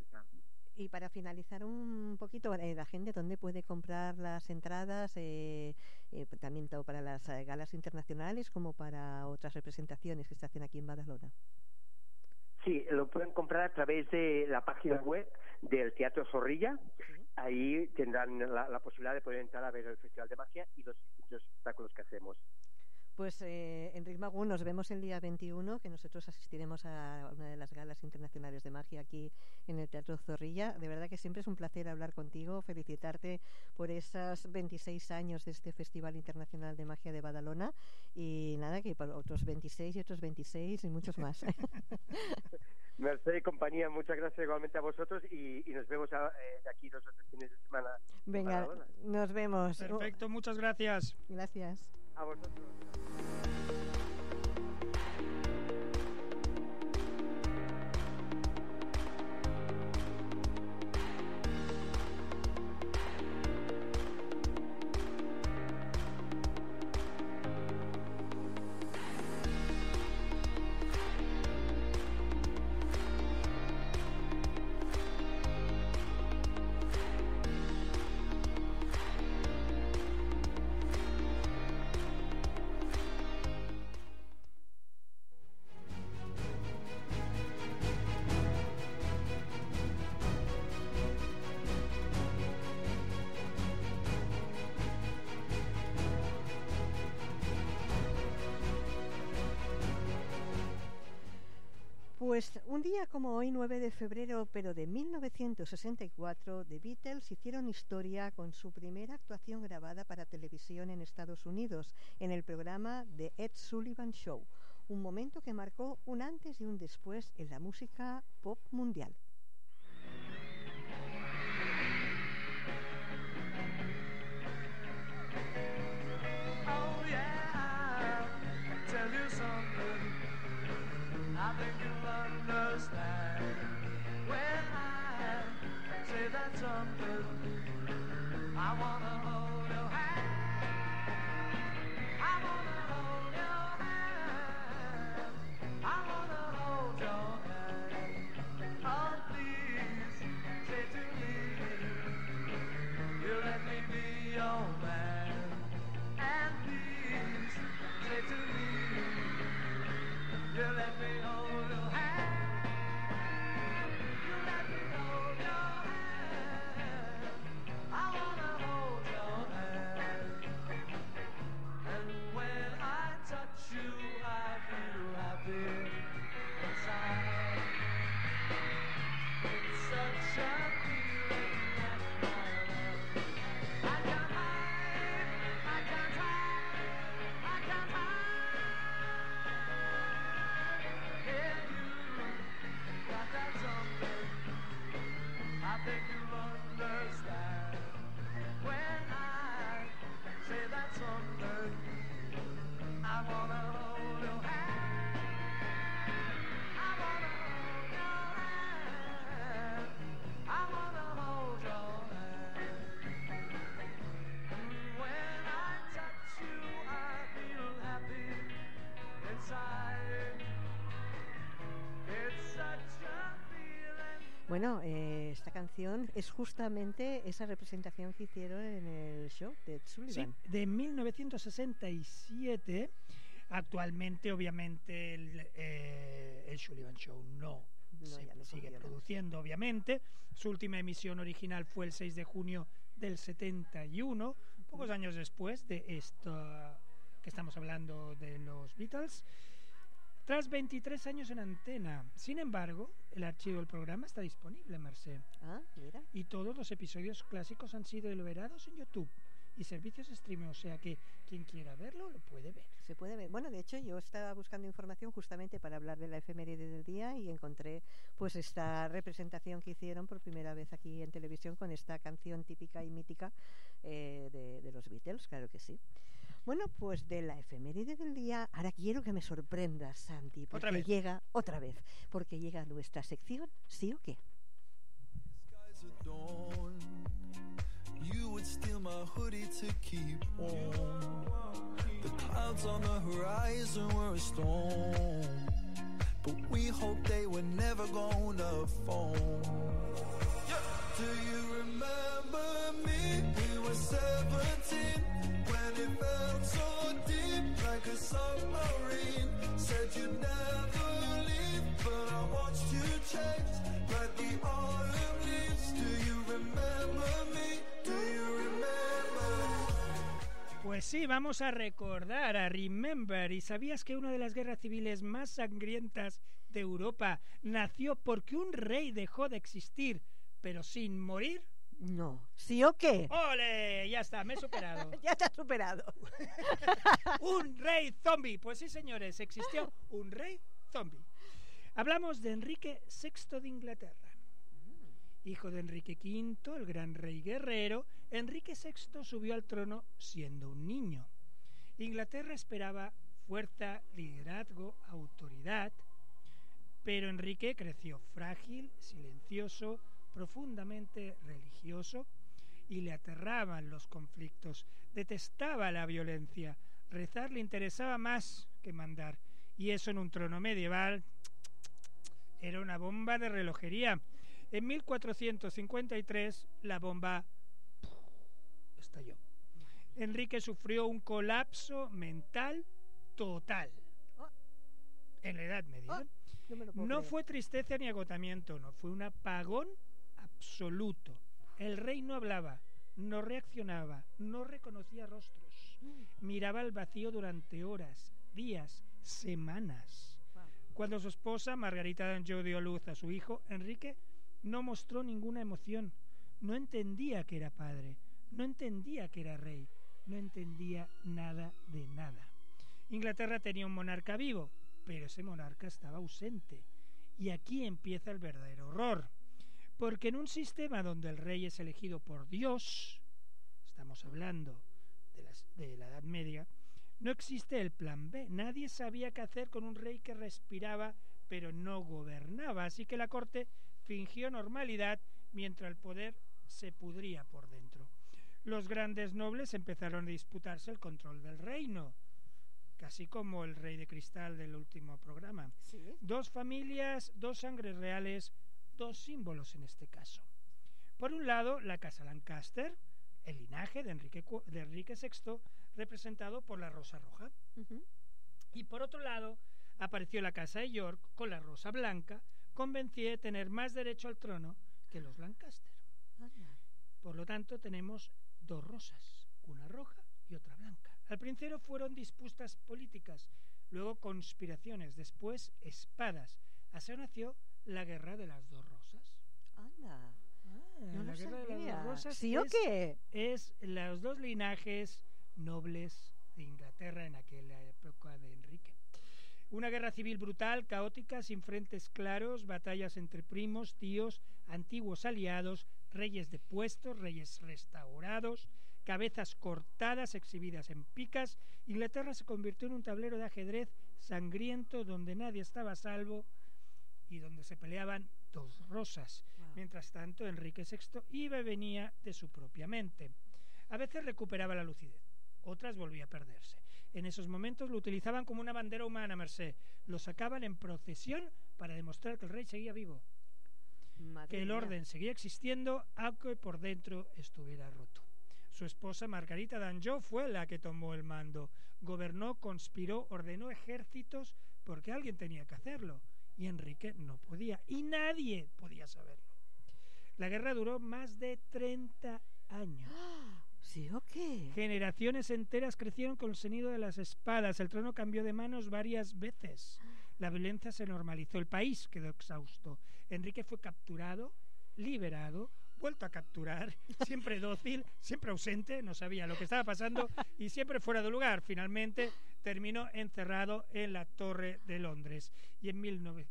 un poquito, la gente, ¿dónde puede comprar las entradas? También tanto para las galas internacionales como para otras representaciones que se hacen aquí en Badalona. Sí, lo pueden comprar a través de la página web del Teatro Zorrilla. ¿Sí? Ahí tendrán la posibilidad de poder entrar a ver el Festival de Magia y los espectáculos que hacemos. Pues Enric Magú, nos vemos el día 21, que nosotros asistiremos a una de las galas internacionales de magia aquí en el Teatro Zorrilla. De verdad que siempre es un placer hablar contigo, felicitarte por esos 26 años de este Festival Internacional de Magia de Badalona, y nada, que por otros 26 y otros 26 y muchos más. Merced y compañía, muchas gracias igualmente a vosotros, y nos vemos de aquí los otros fines de semana. Venga, nos vemos. Perfecto, muchas gracias. Gracias. A vosotros. Pues un día como hoy, 9 de febrero, pero de 1964, The Beatles hicieron historia con su primera actuación grabada para televisión en Estados Unidos, en el programa The Ed Sullivan Show, un momento que marcó un antes y un después en la música pop mundial. Bueno, esta canción es justamente esa representación que hicieron en el show de Ed Sullivan. Sí, de 1967. Actualmente, obviamente, el Sullivan Show no sigue funciona. produciendo, obviamente. Su última emisión original fue el 6 de junio del 71, pocos años después de esto que estamos hablando de los Beatles. Tras 23 años en antena. Sin embargo, el archivo del programa está disponible, Mercé. Ah, mira. Y todos los episodios clásicos han sido liberados en YouTube y servicios de streaming, o sea que quien quiera verlo lo puede ver. Se puede ver. Bueno, de hecho, yo estaba buscando información justamente para hablar de la efeméride del día y encontré pues esta representación que hicieron por primera vez aquí en televisión con esta canción típica y mítica de los Beatles, claro que sí. Bueno, pues de la efeméride del día, ahora quiero que me sorprendas, Santi, porque llega otra vez, porque llega nuestra sección, ¿sí o qué? You would steal my hoodie to keep warm. The clouds on the horizon were a storm, but we hoped they were never gonna fall. Do you remember me? We were 17 when it felt so deep, like a submarine. Said you'd never leave, but I watched you change like the autumn leaves. Do you remember me? Do you remember? Pues sí, vamos a recordar, a remember. ¿Y sabías que una de las guerras civiles más sangrientas de Europa nació porque un rey dejó de existir, pero sin morir? No. ¿Sí o qué? ¡Ole! Ya está, me he superado. Ya te has superado. ¡Un rey zombie! Pues sí, señores, existió un rey zombie. Hablamos de Enrique VI de Inglaterra. Hijo de Enrique V, el gran rey guerrero, Enrique VI subió al trono siendo un niño. Inglaterra esperaba fuerza, liderazgo, autoridad, pero Enrique creció frágil, silencioso, profundamente religioso, y le aterraban los conflictos, detestaba la violencia, rezar le interesaba más que mandar, y eso en un trono medieval era una bomba de relojería. En 1453 la bomba estalló. Enrique sufrió un colapso mental total. En la Edad Media. No fue tristeza ni agotamiento, no, fue un apagón absoluto. El rey no hablaba, no reaccionaba, no reconocía rostros, miraba al vacío durante horas, días, semanas. Cuando su esposa, Margarita d'Anjou, dio a luz a su hijo, Enrique no mostró ninguna emoción, no entendía que era padre, no entendía que era rey, no entendía nada de nada. Inglaterra tenía un monarca vivo, pero ese monarca estaba ausente. Y aquí empieza el verdadero horror. Porque en un sistema donde el rey es elegido por Dios, estamos hablando de la Edad Media, no existe el plan B. Nadie sabía qué hacer con un rey que respiraba pero no gobernaba. Así que la corte fingió normalidad mientras el poder se pudría por dentro. Los grandes nobles empezaron a disputarse el control del reino, casi como el rey de cristal del último programa. ¿Sí? Dos familias, dos sangres reales, dos símbolos en este caso. Por un lado, la casa Lancaster, el linaje de Enrique VI, representado por la rosa roja. Y por otro lado, apareció la casa de York con la rosa blanca, convencida de tener más derecho al trono que los Lancaster. Por lo tanto, tenemos dos rosas, una roja y otra blanca. Al principio fueron disputas políticas, luego conspiraciones, después espadas. Así nació la guerra de las dos rosas. Anda. No La guerra de las dos rosas. ¿Sí o qué? Es los dos linajes nobles de Inglaterra en aquella época de Enrique. Una guerra civil brutal, caótica, sin frentes claros, batallas entre primos, tíos, antiguos aliados, reyes depuestos, reyes restaurados, cabezas cortadas exhibidas en picas, Inglaterra se convirtió en un tablero de ajedrez sangriento donde nadie estaba a salvo y donde se peleaban dos rosas. Wow. Mientras tanto, Enrique VI iba y venía de su propia mente. A veces recuperaba la lucidez, otras volvía a perderse. En esos momentos lo utilizaban como una bandera humana, Mercé. Lo sacaban en procesión para demostrar que el rey seguía vivo, Madre que el mía. orden seguía existiendo, aunque por dentro estuviera roto. Su esposa Margarita d'Anjou fue la que tomó el mando. Gobernó, conspiró, ordenó ejércitos porque alguien tenía que hacerlo. Y Enrique no podía, y nadie podía saberlo. La guerra duró más de 30 años. ¿Sí o qué? Generaciones enteras crecieron con el sonido de las espadas. El trono cambió de manos varias veces. La violencia se normalizó. El país quedó exhausto. Enrique fue capturado, liberado, vuelto a capturar, siempre dócil, siempre ausente, no sabía lo que estaba pasando y siempre fuera de lugar. Finalmente terminó encerrado en la Torre de Londres. Y en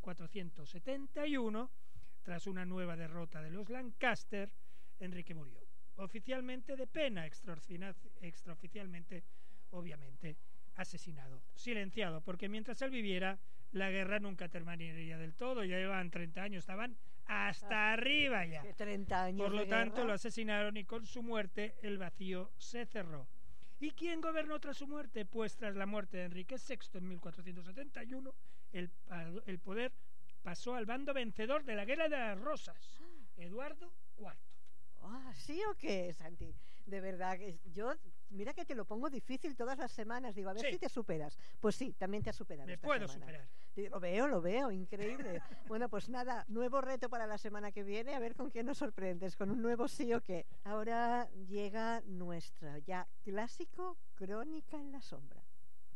1471, tras una nueva derrota de los Lancaster, Enrique murió. Oficialmente de pena, extraoficialmente, obviamente, asesinado, silenciado, porque mientras él viviera, la guerra nunca terminaría del todo. Ya llevaban 30 años, estaban hasta arriba ya. 30 años. Por lo de tanto, guerra. lo asesinaron y con su muerte el vacío se cerró. ¿Y quién gobernó tras su muerte? Pues tras la muerte de Enrique VI en 1471, el poder pasó al bando vencedor de la Guerra de las Rosas, Eduardo IV. ¿Sí o qué, Santi? De verdad, yo, mira que te lo pongo difícil todas las semanas. Digo, a ver Sí. si te superas. Pues sí, también te has superado. Me esta puedo semana. superar. Lo veo, increíble. Bueno, pues nada, nuevo reto para la semana que viene, a ver con quién nos sorprendes, con un nuevo sí o qué. Ahora llega nuestra ya clásico Crónica en la Sombra.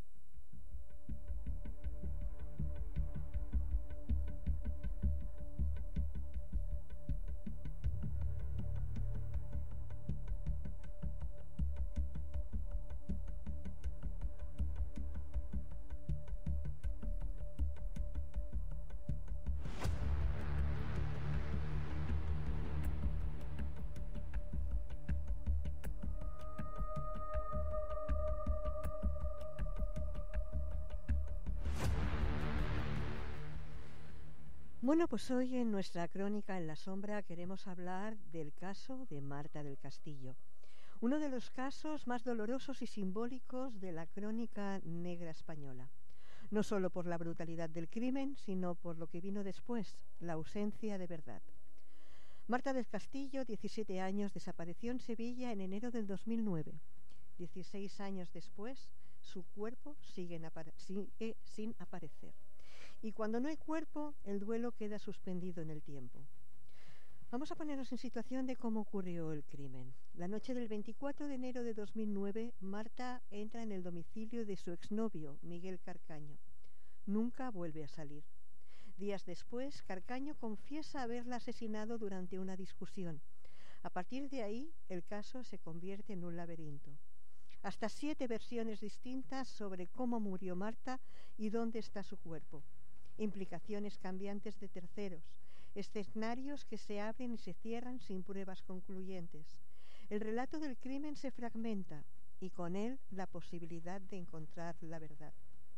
Bueno, pues hoy en nuestra Crónica en la Sombra queremos hablar del caso de Marta del Castillo, uno de los casos más dolorosos y simbólicos de la crónica negra española, no solo por la brutalidad del crimen, sino por lo que vino después, la ausencia de verdad. Marta del Castillo, 17 años, desapareció en Sevilla en enero del 2009. 16 años después, su cuerpo sigue sin aparecer. Y cuando no hay cuerpo, el duelo queda suspendido en el tiempo. Vamos a ponernos en situación de cómo ocurrió el crimen. La noche del 24 de enero de 2009, Marta entra en el domicilio de su exnovio, Miguel Carcaño. Nunca vuelve a salir. Días después, Carcaño confiesa haberla asesinado durante una discusión. A partir de ahí, el caso se convierte en un laberinto. Hasta 7 versiones distintas sobre cómo murió Marta y dónde está su cuerpo. Implicaciones cambiantes de terceros, escenarios que se abren y se cierran sin pruebas concluyentes. El relato del crimen se fragmenta y con él la posibilidad de encontrar la verdad.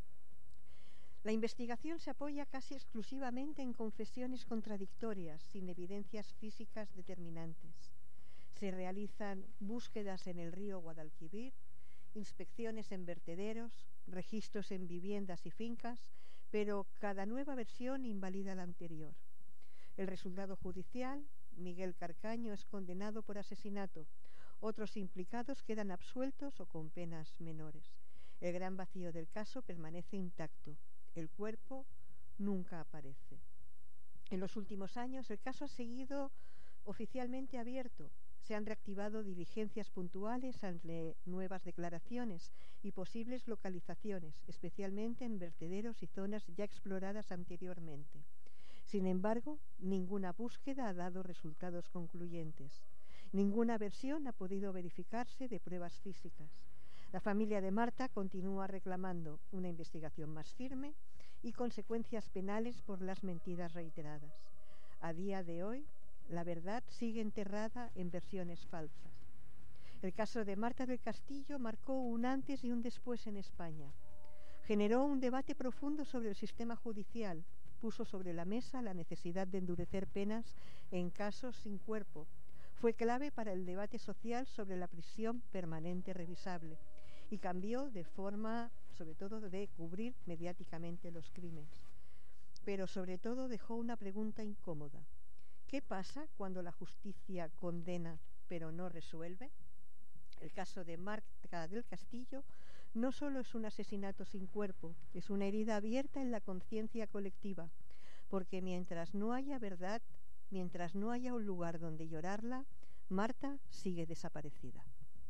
La investigación se apoya casi exclusivamente en confesiones contradictorias, sin evidencias físicas determinantes. Se realizan búsquedas en el río Guadalquivir, inspecciones en vertederos, registros en viviendas y fincas, pero cada nueva versión invalida la anterior. El resultado judicial: Miguel Carcaño es condenado por asesinato. Otros implicados quedan absueltos o con penas menores. El gran vacío del caso permanece intacto. El cuerpo nunca aparece. En los últimos años, el caso ha seguido oficialmente abierto. Se han reactivado diligencias puntuales ante nuevas declaraciones y posibles localizaciones, especialmente en vertederos y zonas ya exploradas anteriormente. Sin embargo, ninguna búsqueda ha dado resultados concluyentes. Ninguna versión ha podido verificarse de pruebas físicas. La familia de Marta continúa reclamando una investigación más firme y consecuencias penales por las mentiras reiteradas. A día de hoy, la verdad sigue enterrada en versiones falsas. El caso de Marta del Castillo marcó un antes y un después en España. Generó un debate profundo sobre el sistema judicial. Puso sobre la mesa la necesidad de endurecer penas en casos sin cuerpo. Fue clave para el debate social sobre la prisión permanente revisable y cambió de forma, sobre todo, de cubrir mediáticamente los crímenes. Pero sobre todo dejó una pregunta incómoda. ¿Qué pasa cuando la justicia condena pero no resuelve? El caso de Marta del Castillo no solo es un asesinato sin cuerpo, es una herida abierta en la conciencia colectiva, porque mientras no haya verdad, mientras no haya un lugar donde llorarla, Marta sigue desaparecida.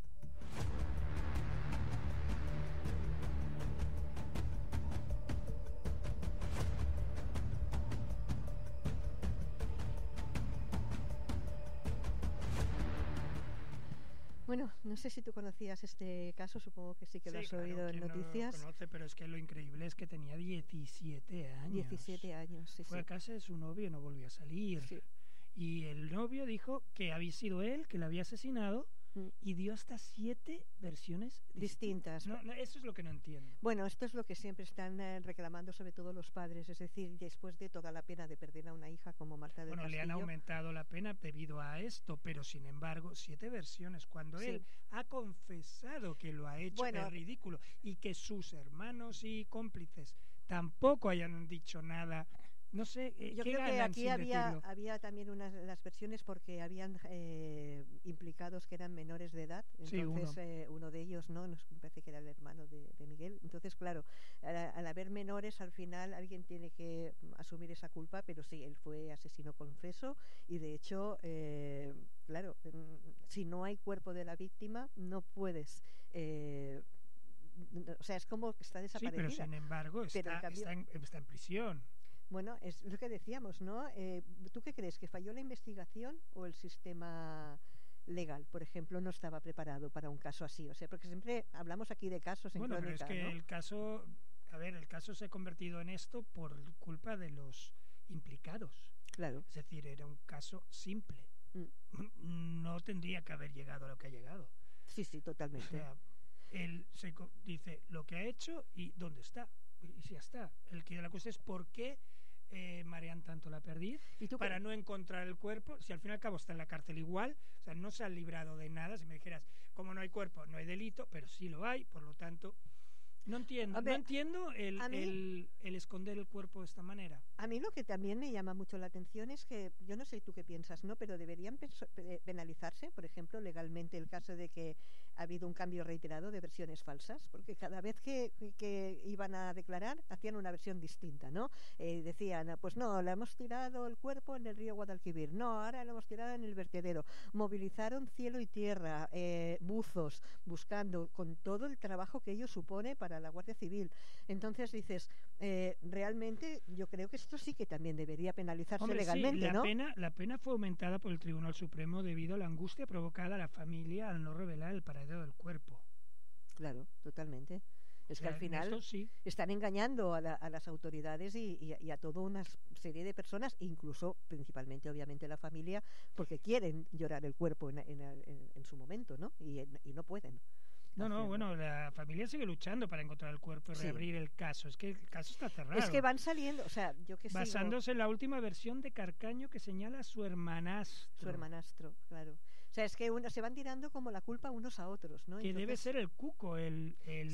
Bueno, no sé si tú conocías este caso, supongo que sí que lo has oído en noticias. No lo conoce, pero es que lo increíble es que tenía 17 años. 17 años, sí. Fue a casa de su novio y no volvió a salir. Sí. Y el novio dijo que había sido él, que la había asesinado, y dio hasta 7 versiones distintas. No, eso es lo que no entiendo. Bueno, esto es lo que siempre están reclamando, sobre todo los padres, es decir, después de toda la pena de perder a una hija como Marta del Castillo. Le han aumentado la pena debido a esto, pero sin embargo, 7 versiones, cuando él ha confesado que lo ha hecho, es ridículo, y que sus hermanos y cómplices tampoco hayan dicho nada. No sé, yo creo que aquí había también las versiones porque habían implicados que eran menores de edad. Entonces, uno de ellos, me parece que era el hermano de Miguel. Entonces, claro, al haber menores, al final alguien tiene que asumir esa culpa, pero sí, él fue asesino confeso y de hecho, claro, si no hay cuerpo de la víctima, no puedes... o sea, es como que está desaparecida. Sí, pero sin embargo está en prisión. Bueno, es lo que decíamos, ¿no? ¿Tú qué crees? ¿Que falló la investigación o el sistema legal, por ejemplo, no estaba preparado para un caso así? O sea, porque siempre hablamos aquí de casos en crónica, pero es que el caso se ha convertido en esto por culpa de los implicados. Claro. Es decir, era un caso simple. No tendría que haber llegado a lo que ha llegado. Sí, totalmente. O sea, él dice lo que ha hecho y dónde está. Y ya está. El que la cuestión es por qué marean tanto la perdiz para no encontrar el cuerpo, si al fin y al cabo está en la cárcel igual, o sea, no se ha librado de nada. Si me dijeras, como no hay cuerpo, no hay delito, pero sí lo hay, por lo tanto, no entiendo el esconder el cuerpo de esta manera. A mí lo que también me llama mucho la atención es que, yo no sé tú qué piensas, ¿no? Pero deberían penalizarse, por ejemplo, legalmente el caso de que ha habido un cambio reiterado de versiones falsas, porque cada vez que iban a declarar hacían una versión distinta, ¿no? Decían, pues no, le hemos tirado el cuerpo en el río Guadalquivir, no, ahora lo hemos tirado en el vertedero. Movilizaron cielo y tierra, buzos, buscando, con todo el trabajo que ello supone para la Guardia Civil. Entonces dices, realmente yo creo que esto sí que también debería penalizarse legalmente, sí, ¿no? La pena fue aumentada por el Tribunal Supremo debido a la angustia provocada a la familia al no revelar el paradero del cuerpo. Claro, totalmente. Es que al final están engañando a las autoridades y a toda una serie de personas, incluso principalmente obviamente la familia, porque quieren llorar el cuerpo en su momento, ¿no? Y no pueden. Bueno, la familia sigue luchando para encontrar el cuerpo y reabrir el caso. Es que el caso está cerrado. Es que van saliendo, o sea, yo que sé. Basándose en la última versión de Carcaño que señala a su hermanastro. Su hermanastro, claro. O sea, es que se van tirando como la culpa unos a otros, ¿no? Que debe ser el Cuco, el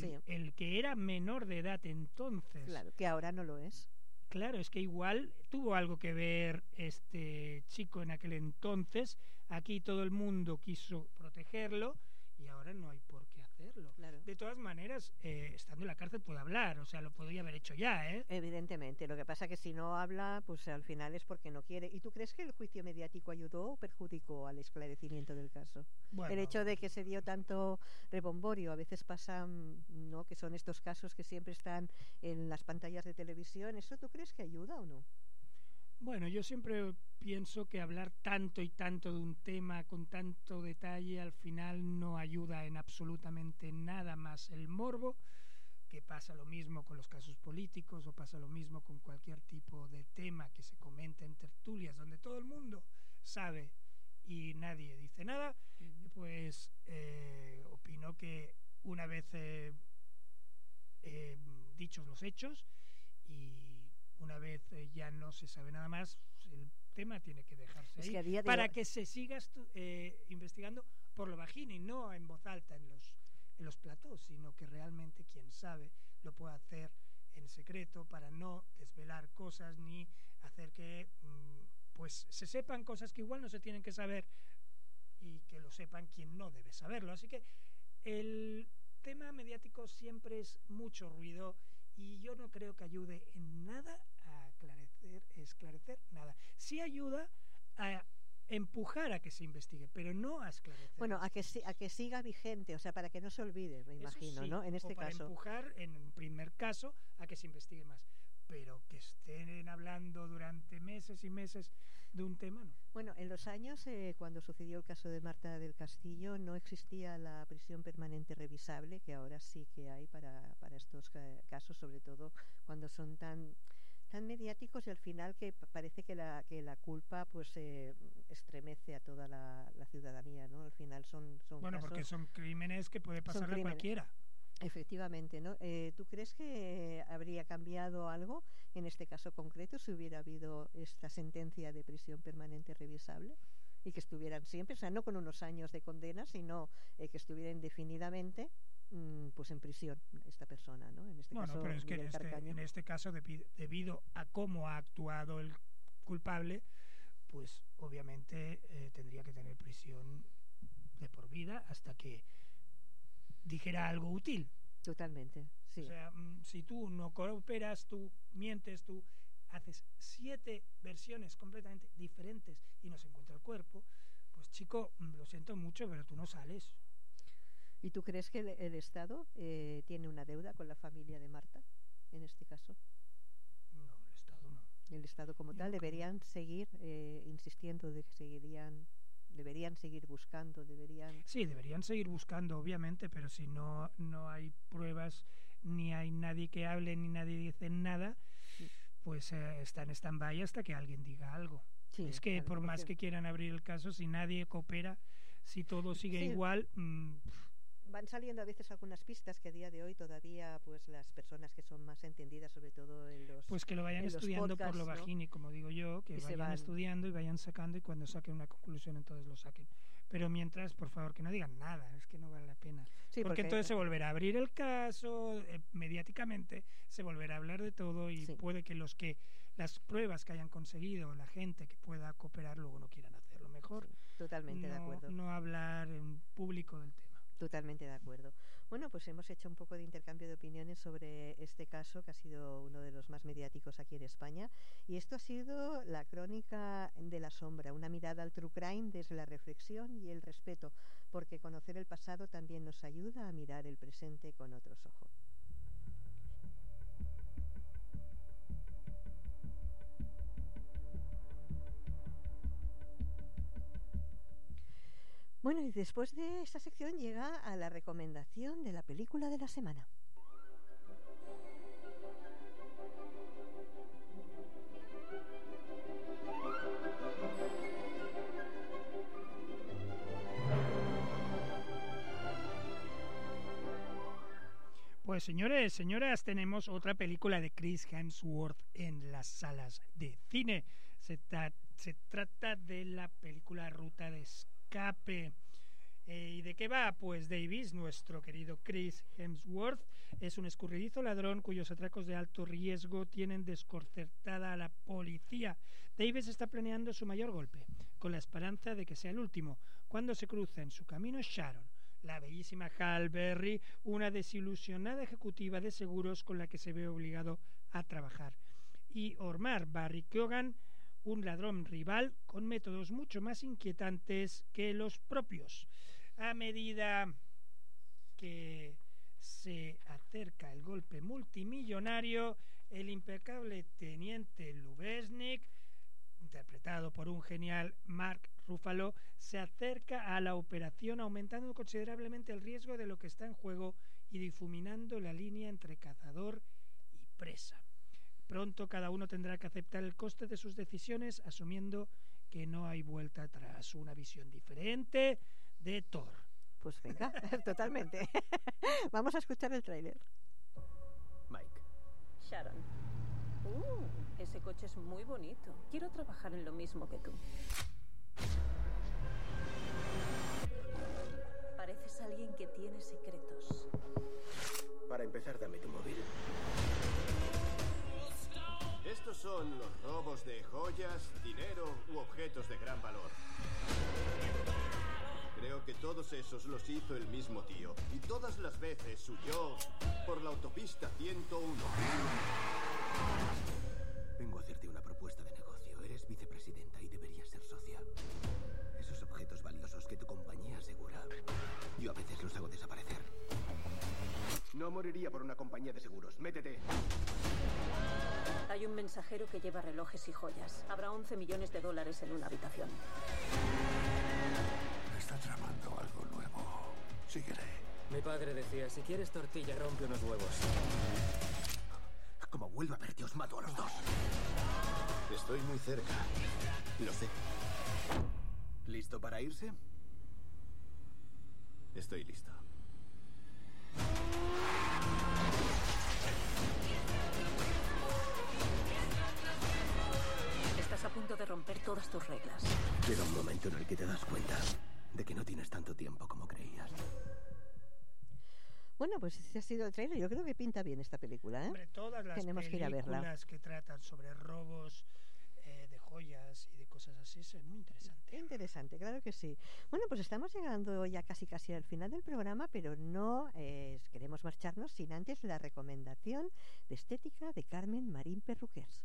que era menor de edad entonces. Claro, que ahora no lo es. Claro, es que igual tuvo algo que ver este chico en aquel entonces. Aquí todo el mundo quiso protegerlo y ahora no hay por qué hacerlo. Claro. De todas maneras, estando en la cárcel puede hablar, o sea, lo podría haber hecho ya, ¿eh? Evidentemente, lo que pasa que si no habla, pues al final es porque no quiere. ¿Y tú crees que el juicio mediático ayudó o perjudicó al esclarecimiento del caso? Bueno, el hecho de que se dio tanto rebomborio, a veces pasa, ¿no?, que son estos casos que siempre están en las pantallas de televisión, ¿eso tú crees que ayuda o no? Bueno, yo siempre pienso que hablar tanto y tanto de un tema con tanto detalle al final no ayuda en absolutamente nada más el morbo, que pasa lo mismo con los casos políticos o pasa lo mismo con cualquier tipo de tema que se comenta en tertulias donde todo el mundo sabe y nadie dice nada. Pues opino que una vez dichos los hechos y una vez ya no se sabe nada más, el tema tiene que dejarse ahí, que para que se siga investigando por lo bajín y no en voz alta en los platós, sino que realmente quien sabe lo puede hacer en secreto para no desvelar cosas ni hacer que pues se sepan cosas que igual no se tienen que saber y que lo sepan quien no debe saberlo. Así que el tema mediático siempre es mucho ruido y yo no creo que ayude en nada a esclarecer nada. Sí ayuda a empujar a que se investigue, pero no a esclarecer. Bueno, a que siga vigente, o sea, para que no se olvide, me imagino, sí, ¿no? En este para caso. Empujar, en un primer caso, a que se investigue más. Pero que estén hablando durante meses y meses de un tema, ¿no? Bueno, en los años, cuando sucedió el caso de Marta del Castillo, no existía la prisión permanente revisable, que ahora sí que hay para estos casos, sobre todo cuando son tan mediáticos y al final que parece que la culpa pues estremece a toda la ciudadanía, ¿no? Al final son bueno, casos, porque son crímenes que puede pasarle a cualquiera. Efectivamente, ¿no? ¿Tú crees que habría cambiado algo en este caso concreto si hubiera habido esta sentencia de prisión permanente revisable y que estuvieran siempre, o sea, no con unos años de condena, sino que estuviera indefinidamente pues en prisión esta persona, ¿no? En este caso, pero es que en este caso, debido a cómo ha actuado el culpable, pues obviamente tendría que tener prisión de por vida hasta que dijera algo útil. Totalmente, sí. O sea, si tú no cooperas, tú mientes, tú haces 7 versiones completamente diferentes y no se encuentra el cuerpo, pues chico, lo siento mucho, pero tú no sales. ¿Y tú crees que el Estado tiene una deuda con la familia de Marta, en este caso? No, el Estado no. El Estado como tal deberían seguir insistiendo de que deberían seguir buscando, Sí, deberían seguir buscando, obviamente, pero si no hay pruebas, ni hay nadie que hable, ni nadie dice nada, pues está en stand-by hasta que alguien diga algo. Sí, es que claro, por más que quieran abrir el caso, si nadie coopera, si todo sigue igual... Van saliendo a veces algunas pistas que a día de hoy todavía pues las personas que son más entendidas, sobre todo en los pues que lo vayan estudiando podcasts, por lo bajini, ¿no? Como digo yo, que vayan estudiando y vayan sacando y cuando saquen una conclusión entonces lo saquen. Pero mientras, por favor, que no digan nada, es que no vale la pena. Sí, porque entonces se volverá a abrir el caso, mediáticamente se volverá a hablar de todo y puede que las pruebas que hayan conseguido, la gente que pueda cooperar luego no quieran hacerlo. Mejor totalmente de acuerdo. No hablar en público del tema. Totalmente de acuerdo. Bueno, pues hemos hecho un poco de intercambio de opiniones sobre este caso que ha sido uno de los más mediáticos aquí en España y esto ha sido la crónica de la sombra, una mirada al true crime desde la reflexión y el respeto, porque conocer el pasado también nos ayuda a mirar el presente con otros ojos. Bueno, y después de esta sección llega a la recomendación de la película de la semana. Pues señores, señoras, tenemos otra película de Chris Hemsworth en las salas de cine. Se trata de la película Ruta de Escape. ¿Y de qué va? Pues Davis, nuestro querido Chris Hemsworth, es un escurridizo ladrón cuyos atracos de alto riesgo tienen desconcertada a la policía. Davis está planeando su mayor golpe, con la esperanza de que sea el último, cuando se cruza en su camino Sharon, la bellísima Halle Berry, una desilusionada ejecutiva de seguros con la que se ve obligado a trabajar, y Omar Barry Keoghan, un ladrón rival con métodos mucho más inquietantes que los propios. A medida que se acerca el golpe multimillonario, el impecable teniente Lubeznik, interpretado por un genial Mark Ruffalo, se acerca a la operación aumentando considerablemente el riesgo de lo que está en juego y difuminando la línea entre cazador y presa. Pronto cada uno tendrá que aceptar el coste de sus decisiones, asumiendo que no hay vuelta atrás. Una visión diferente de Thor. Pues venga, totalmente. Vamos a escuchar el tráiler. Mike. Sharon. Ese coche es muy bonito. Quiero trabajar en lo mismo que tú. Pareces alguien que tiene secretos. Para empezar, dame tu móvil. Estos son los robos de joyas, dinero u objetos de gran valor. Creo que todos esos los hizo el mismo tío. Y todas las veces huyó por la autopista 101. Vengo a hacerte una propuesta de negocio. Eres vicepresidenta y deberías ser socia. Esos objetos valiosos que tu compañía asegura, yo a veces los hago desaparecer. No moriría por una compañía de seguros. Métete. Hay un mensajero que lleva relojes y joyas. Habrá $11 millones en una habitación. Está tramando algo nuevo. Síguele. Mi padre decía, si quieres tortilla, rompe unos huevos. Como vuelva a verte, os mato a los dos. Estoy muy cerca. Lo sé. ¿Listo para irse? Estoy listo. Estás a punto de romper todas tus reglas. Llega un momento en el que te das cuenta de que no tienes tanto tiempo como creías. Bueno, pues ese ha sido el trailer. Yo creo que pinta bien esta película, ¿eh? Hombre, todas las Tenemos que ir a verla. películas que tratan sobre robos de joyas y de cosas así es muy interesante. Interesante, claro que sí. Bueno, pues estamos llegando ya casi al final del programa, pero no queremos marcharnos sin antes la recomendación de estética de Carmen Marín Perruquers.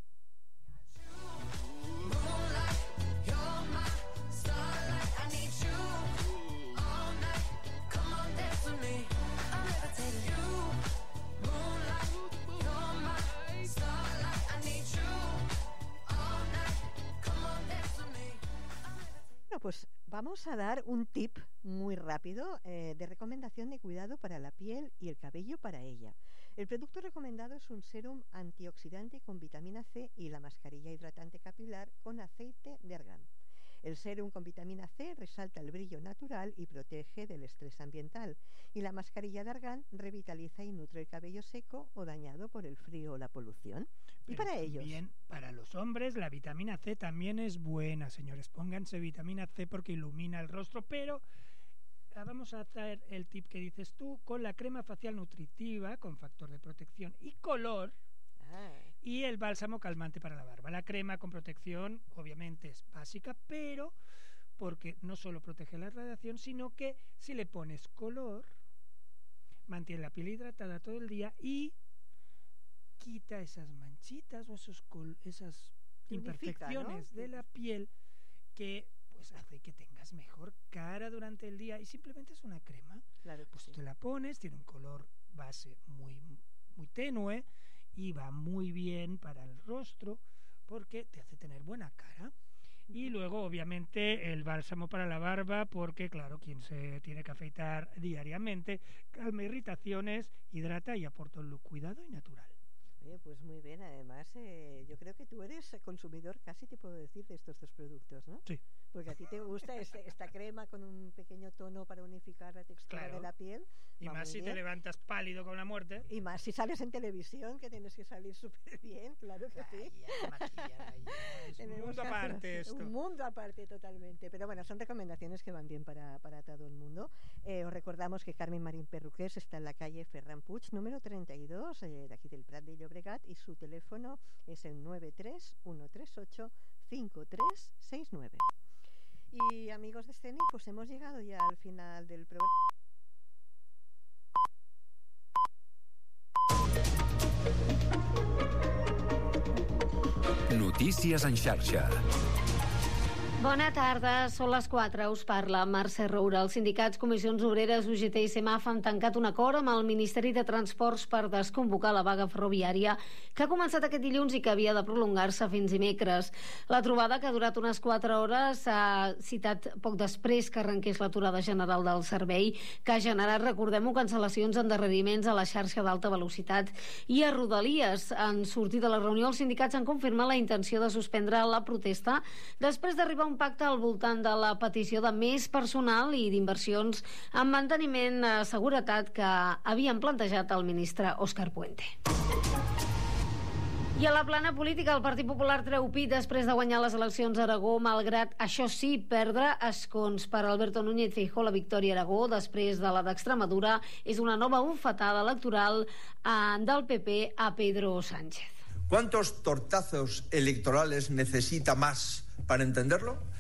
Bueno, pues vamos a dar un tip muy rápido de recomendación de cuidado para la piel y el cabello para ella. El producto recomendado es un sérum antioxidante con vitamina C y la mascarilla hidratante capilar con aceite de argán. El sérum con vitamina C resalta el brillo natural y protege del estrés ambiental, y la mascarilla de argán revitaliza y nutre el cabello seco o dañado por el frío o la polución. Pero y para ellos, también para los hombres la vitamina C también es buena, señores. Pónganse vitamina C porque ilumina el rostro, pero vamos a hacer el tip que dices tú con la crema facial nutritiva con factor de protección y color. Y el bálsamo calmante para la barba. La crema con protección obviamente es básica, pero porque no solo protege la radiación, sino que si le pones color, mantiene la piel hidratada todo el día y quita esas manchitas o esas imperfecciones, ¿no?, de la piel que pues hace que tengas mejor cara durante el día. Y simplemente es una crema. Claro que pues sí. te la pones, tiene un color base muy tenue y va muy bien para el rostro porque te hace tener buena cara. Y luego obviamente el bálsamo para la barba porque claro, quien se tiene que afeitar diariamente calma irritaciones, hidrata y aporta un look cuidado y natural. Oye, pues muy bien. Además, yo creo que tú eres consumidor, casi te puedo decir, de estos dos productos, ¿no? Sí. Porque a ti te gusta esta crema con un pequeño tono para unificar la textura Claro. de la piel. Y Va más muy si bien. te levantas pálido con la muerte. Y más si sales en televisión, que tienes que salir súper bien, claro que sí. Es un Tenemos mundo que aparte hacer esto. Un mundo aparte totalmente. Pero bueno, son recomendaciones que van bien para todo el mundo. Os recordamos que Carmen Marín Perruquers está en la calle Ferran Puig, número 32, de aquí del Prat de Llobregat, y su teléfono es el 93-138-5369. Y amigos de Scenic, pues hemos llegado ya al final del programa. Notícies en xarxa. Bona tarda, són les 4, us parla Mercè Roura. Els sindicats, comissions obreres, UGT i CEMAF han tancat un acord amb el Ministeri de Transports per desconvocar la vaga ferroviària que ha començat aquest dilluns i que havia de prolongar-se fins dimecres. La trobada, que ha durat unes 4 hores, s'ha citat poc després que arrenqués l'aturada general del servei, que ha generat, recordem-ho, cancel·lacions, endarreriments a la xarxa d'alta velocitat i a Rodalies. En sortir de la reunió, els sindicats han confirmat la intenció de suspendre la protesta després d'arribar a un pacte al voltant de la petició de més personal i d'inversions en manteniment de seguretat que havien plantejat el ministre Òscar Puente. I a la plana política, el Partit Popular treu pit després de guanyar les eleccions a Aragó, malgrat, això sí, perdre escons. Per Alberto Núñez Feijóo, la victòria a Aragó, després de la d'Extremadura, és una nova bufetada electoral del PP a Pedro Sánchez. ¿Cuántos tortazos electorales necesita más para entenderlo?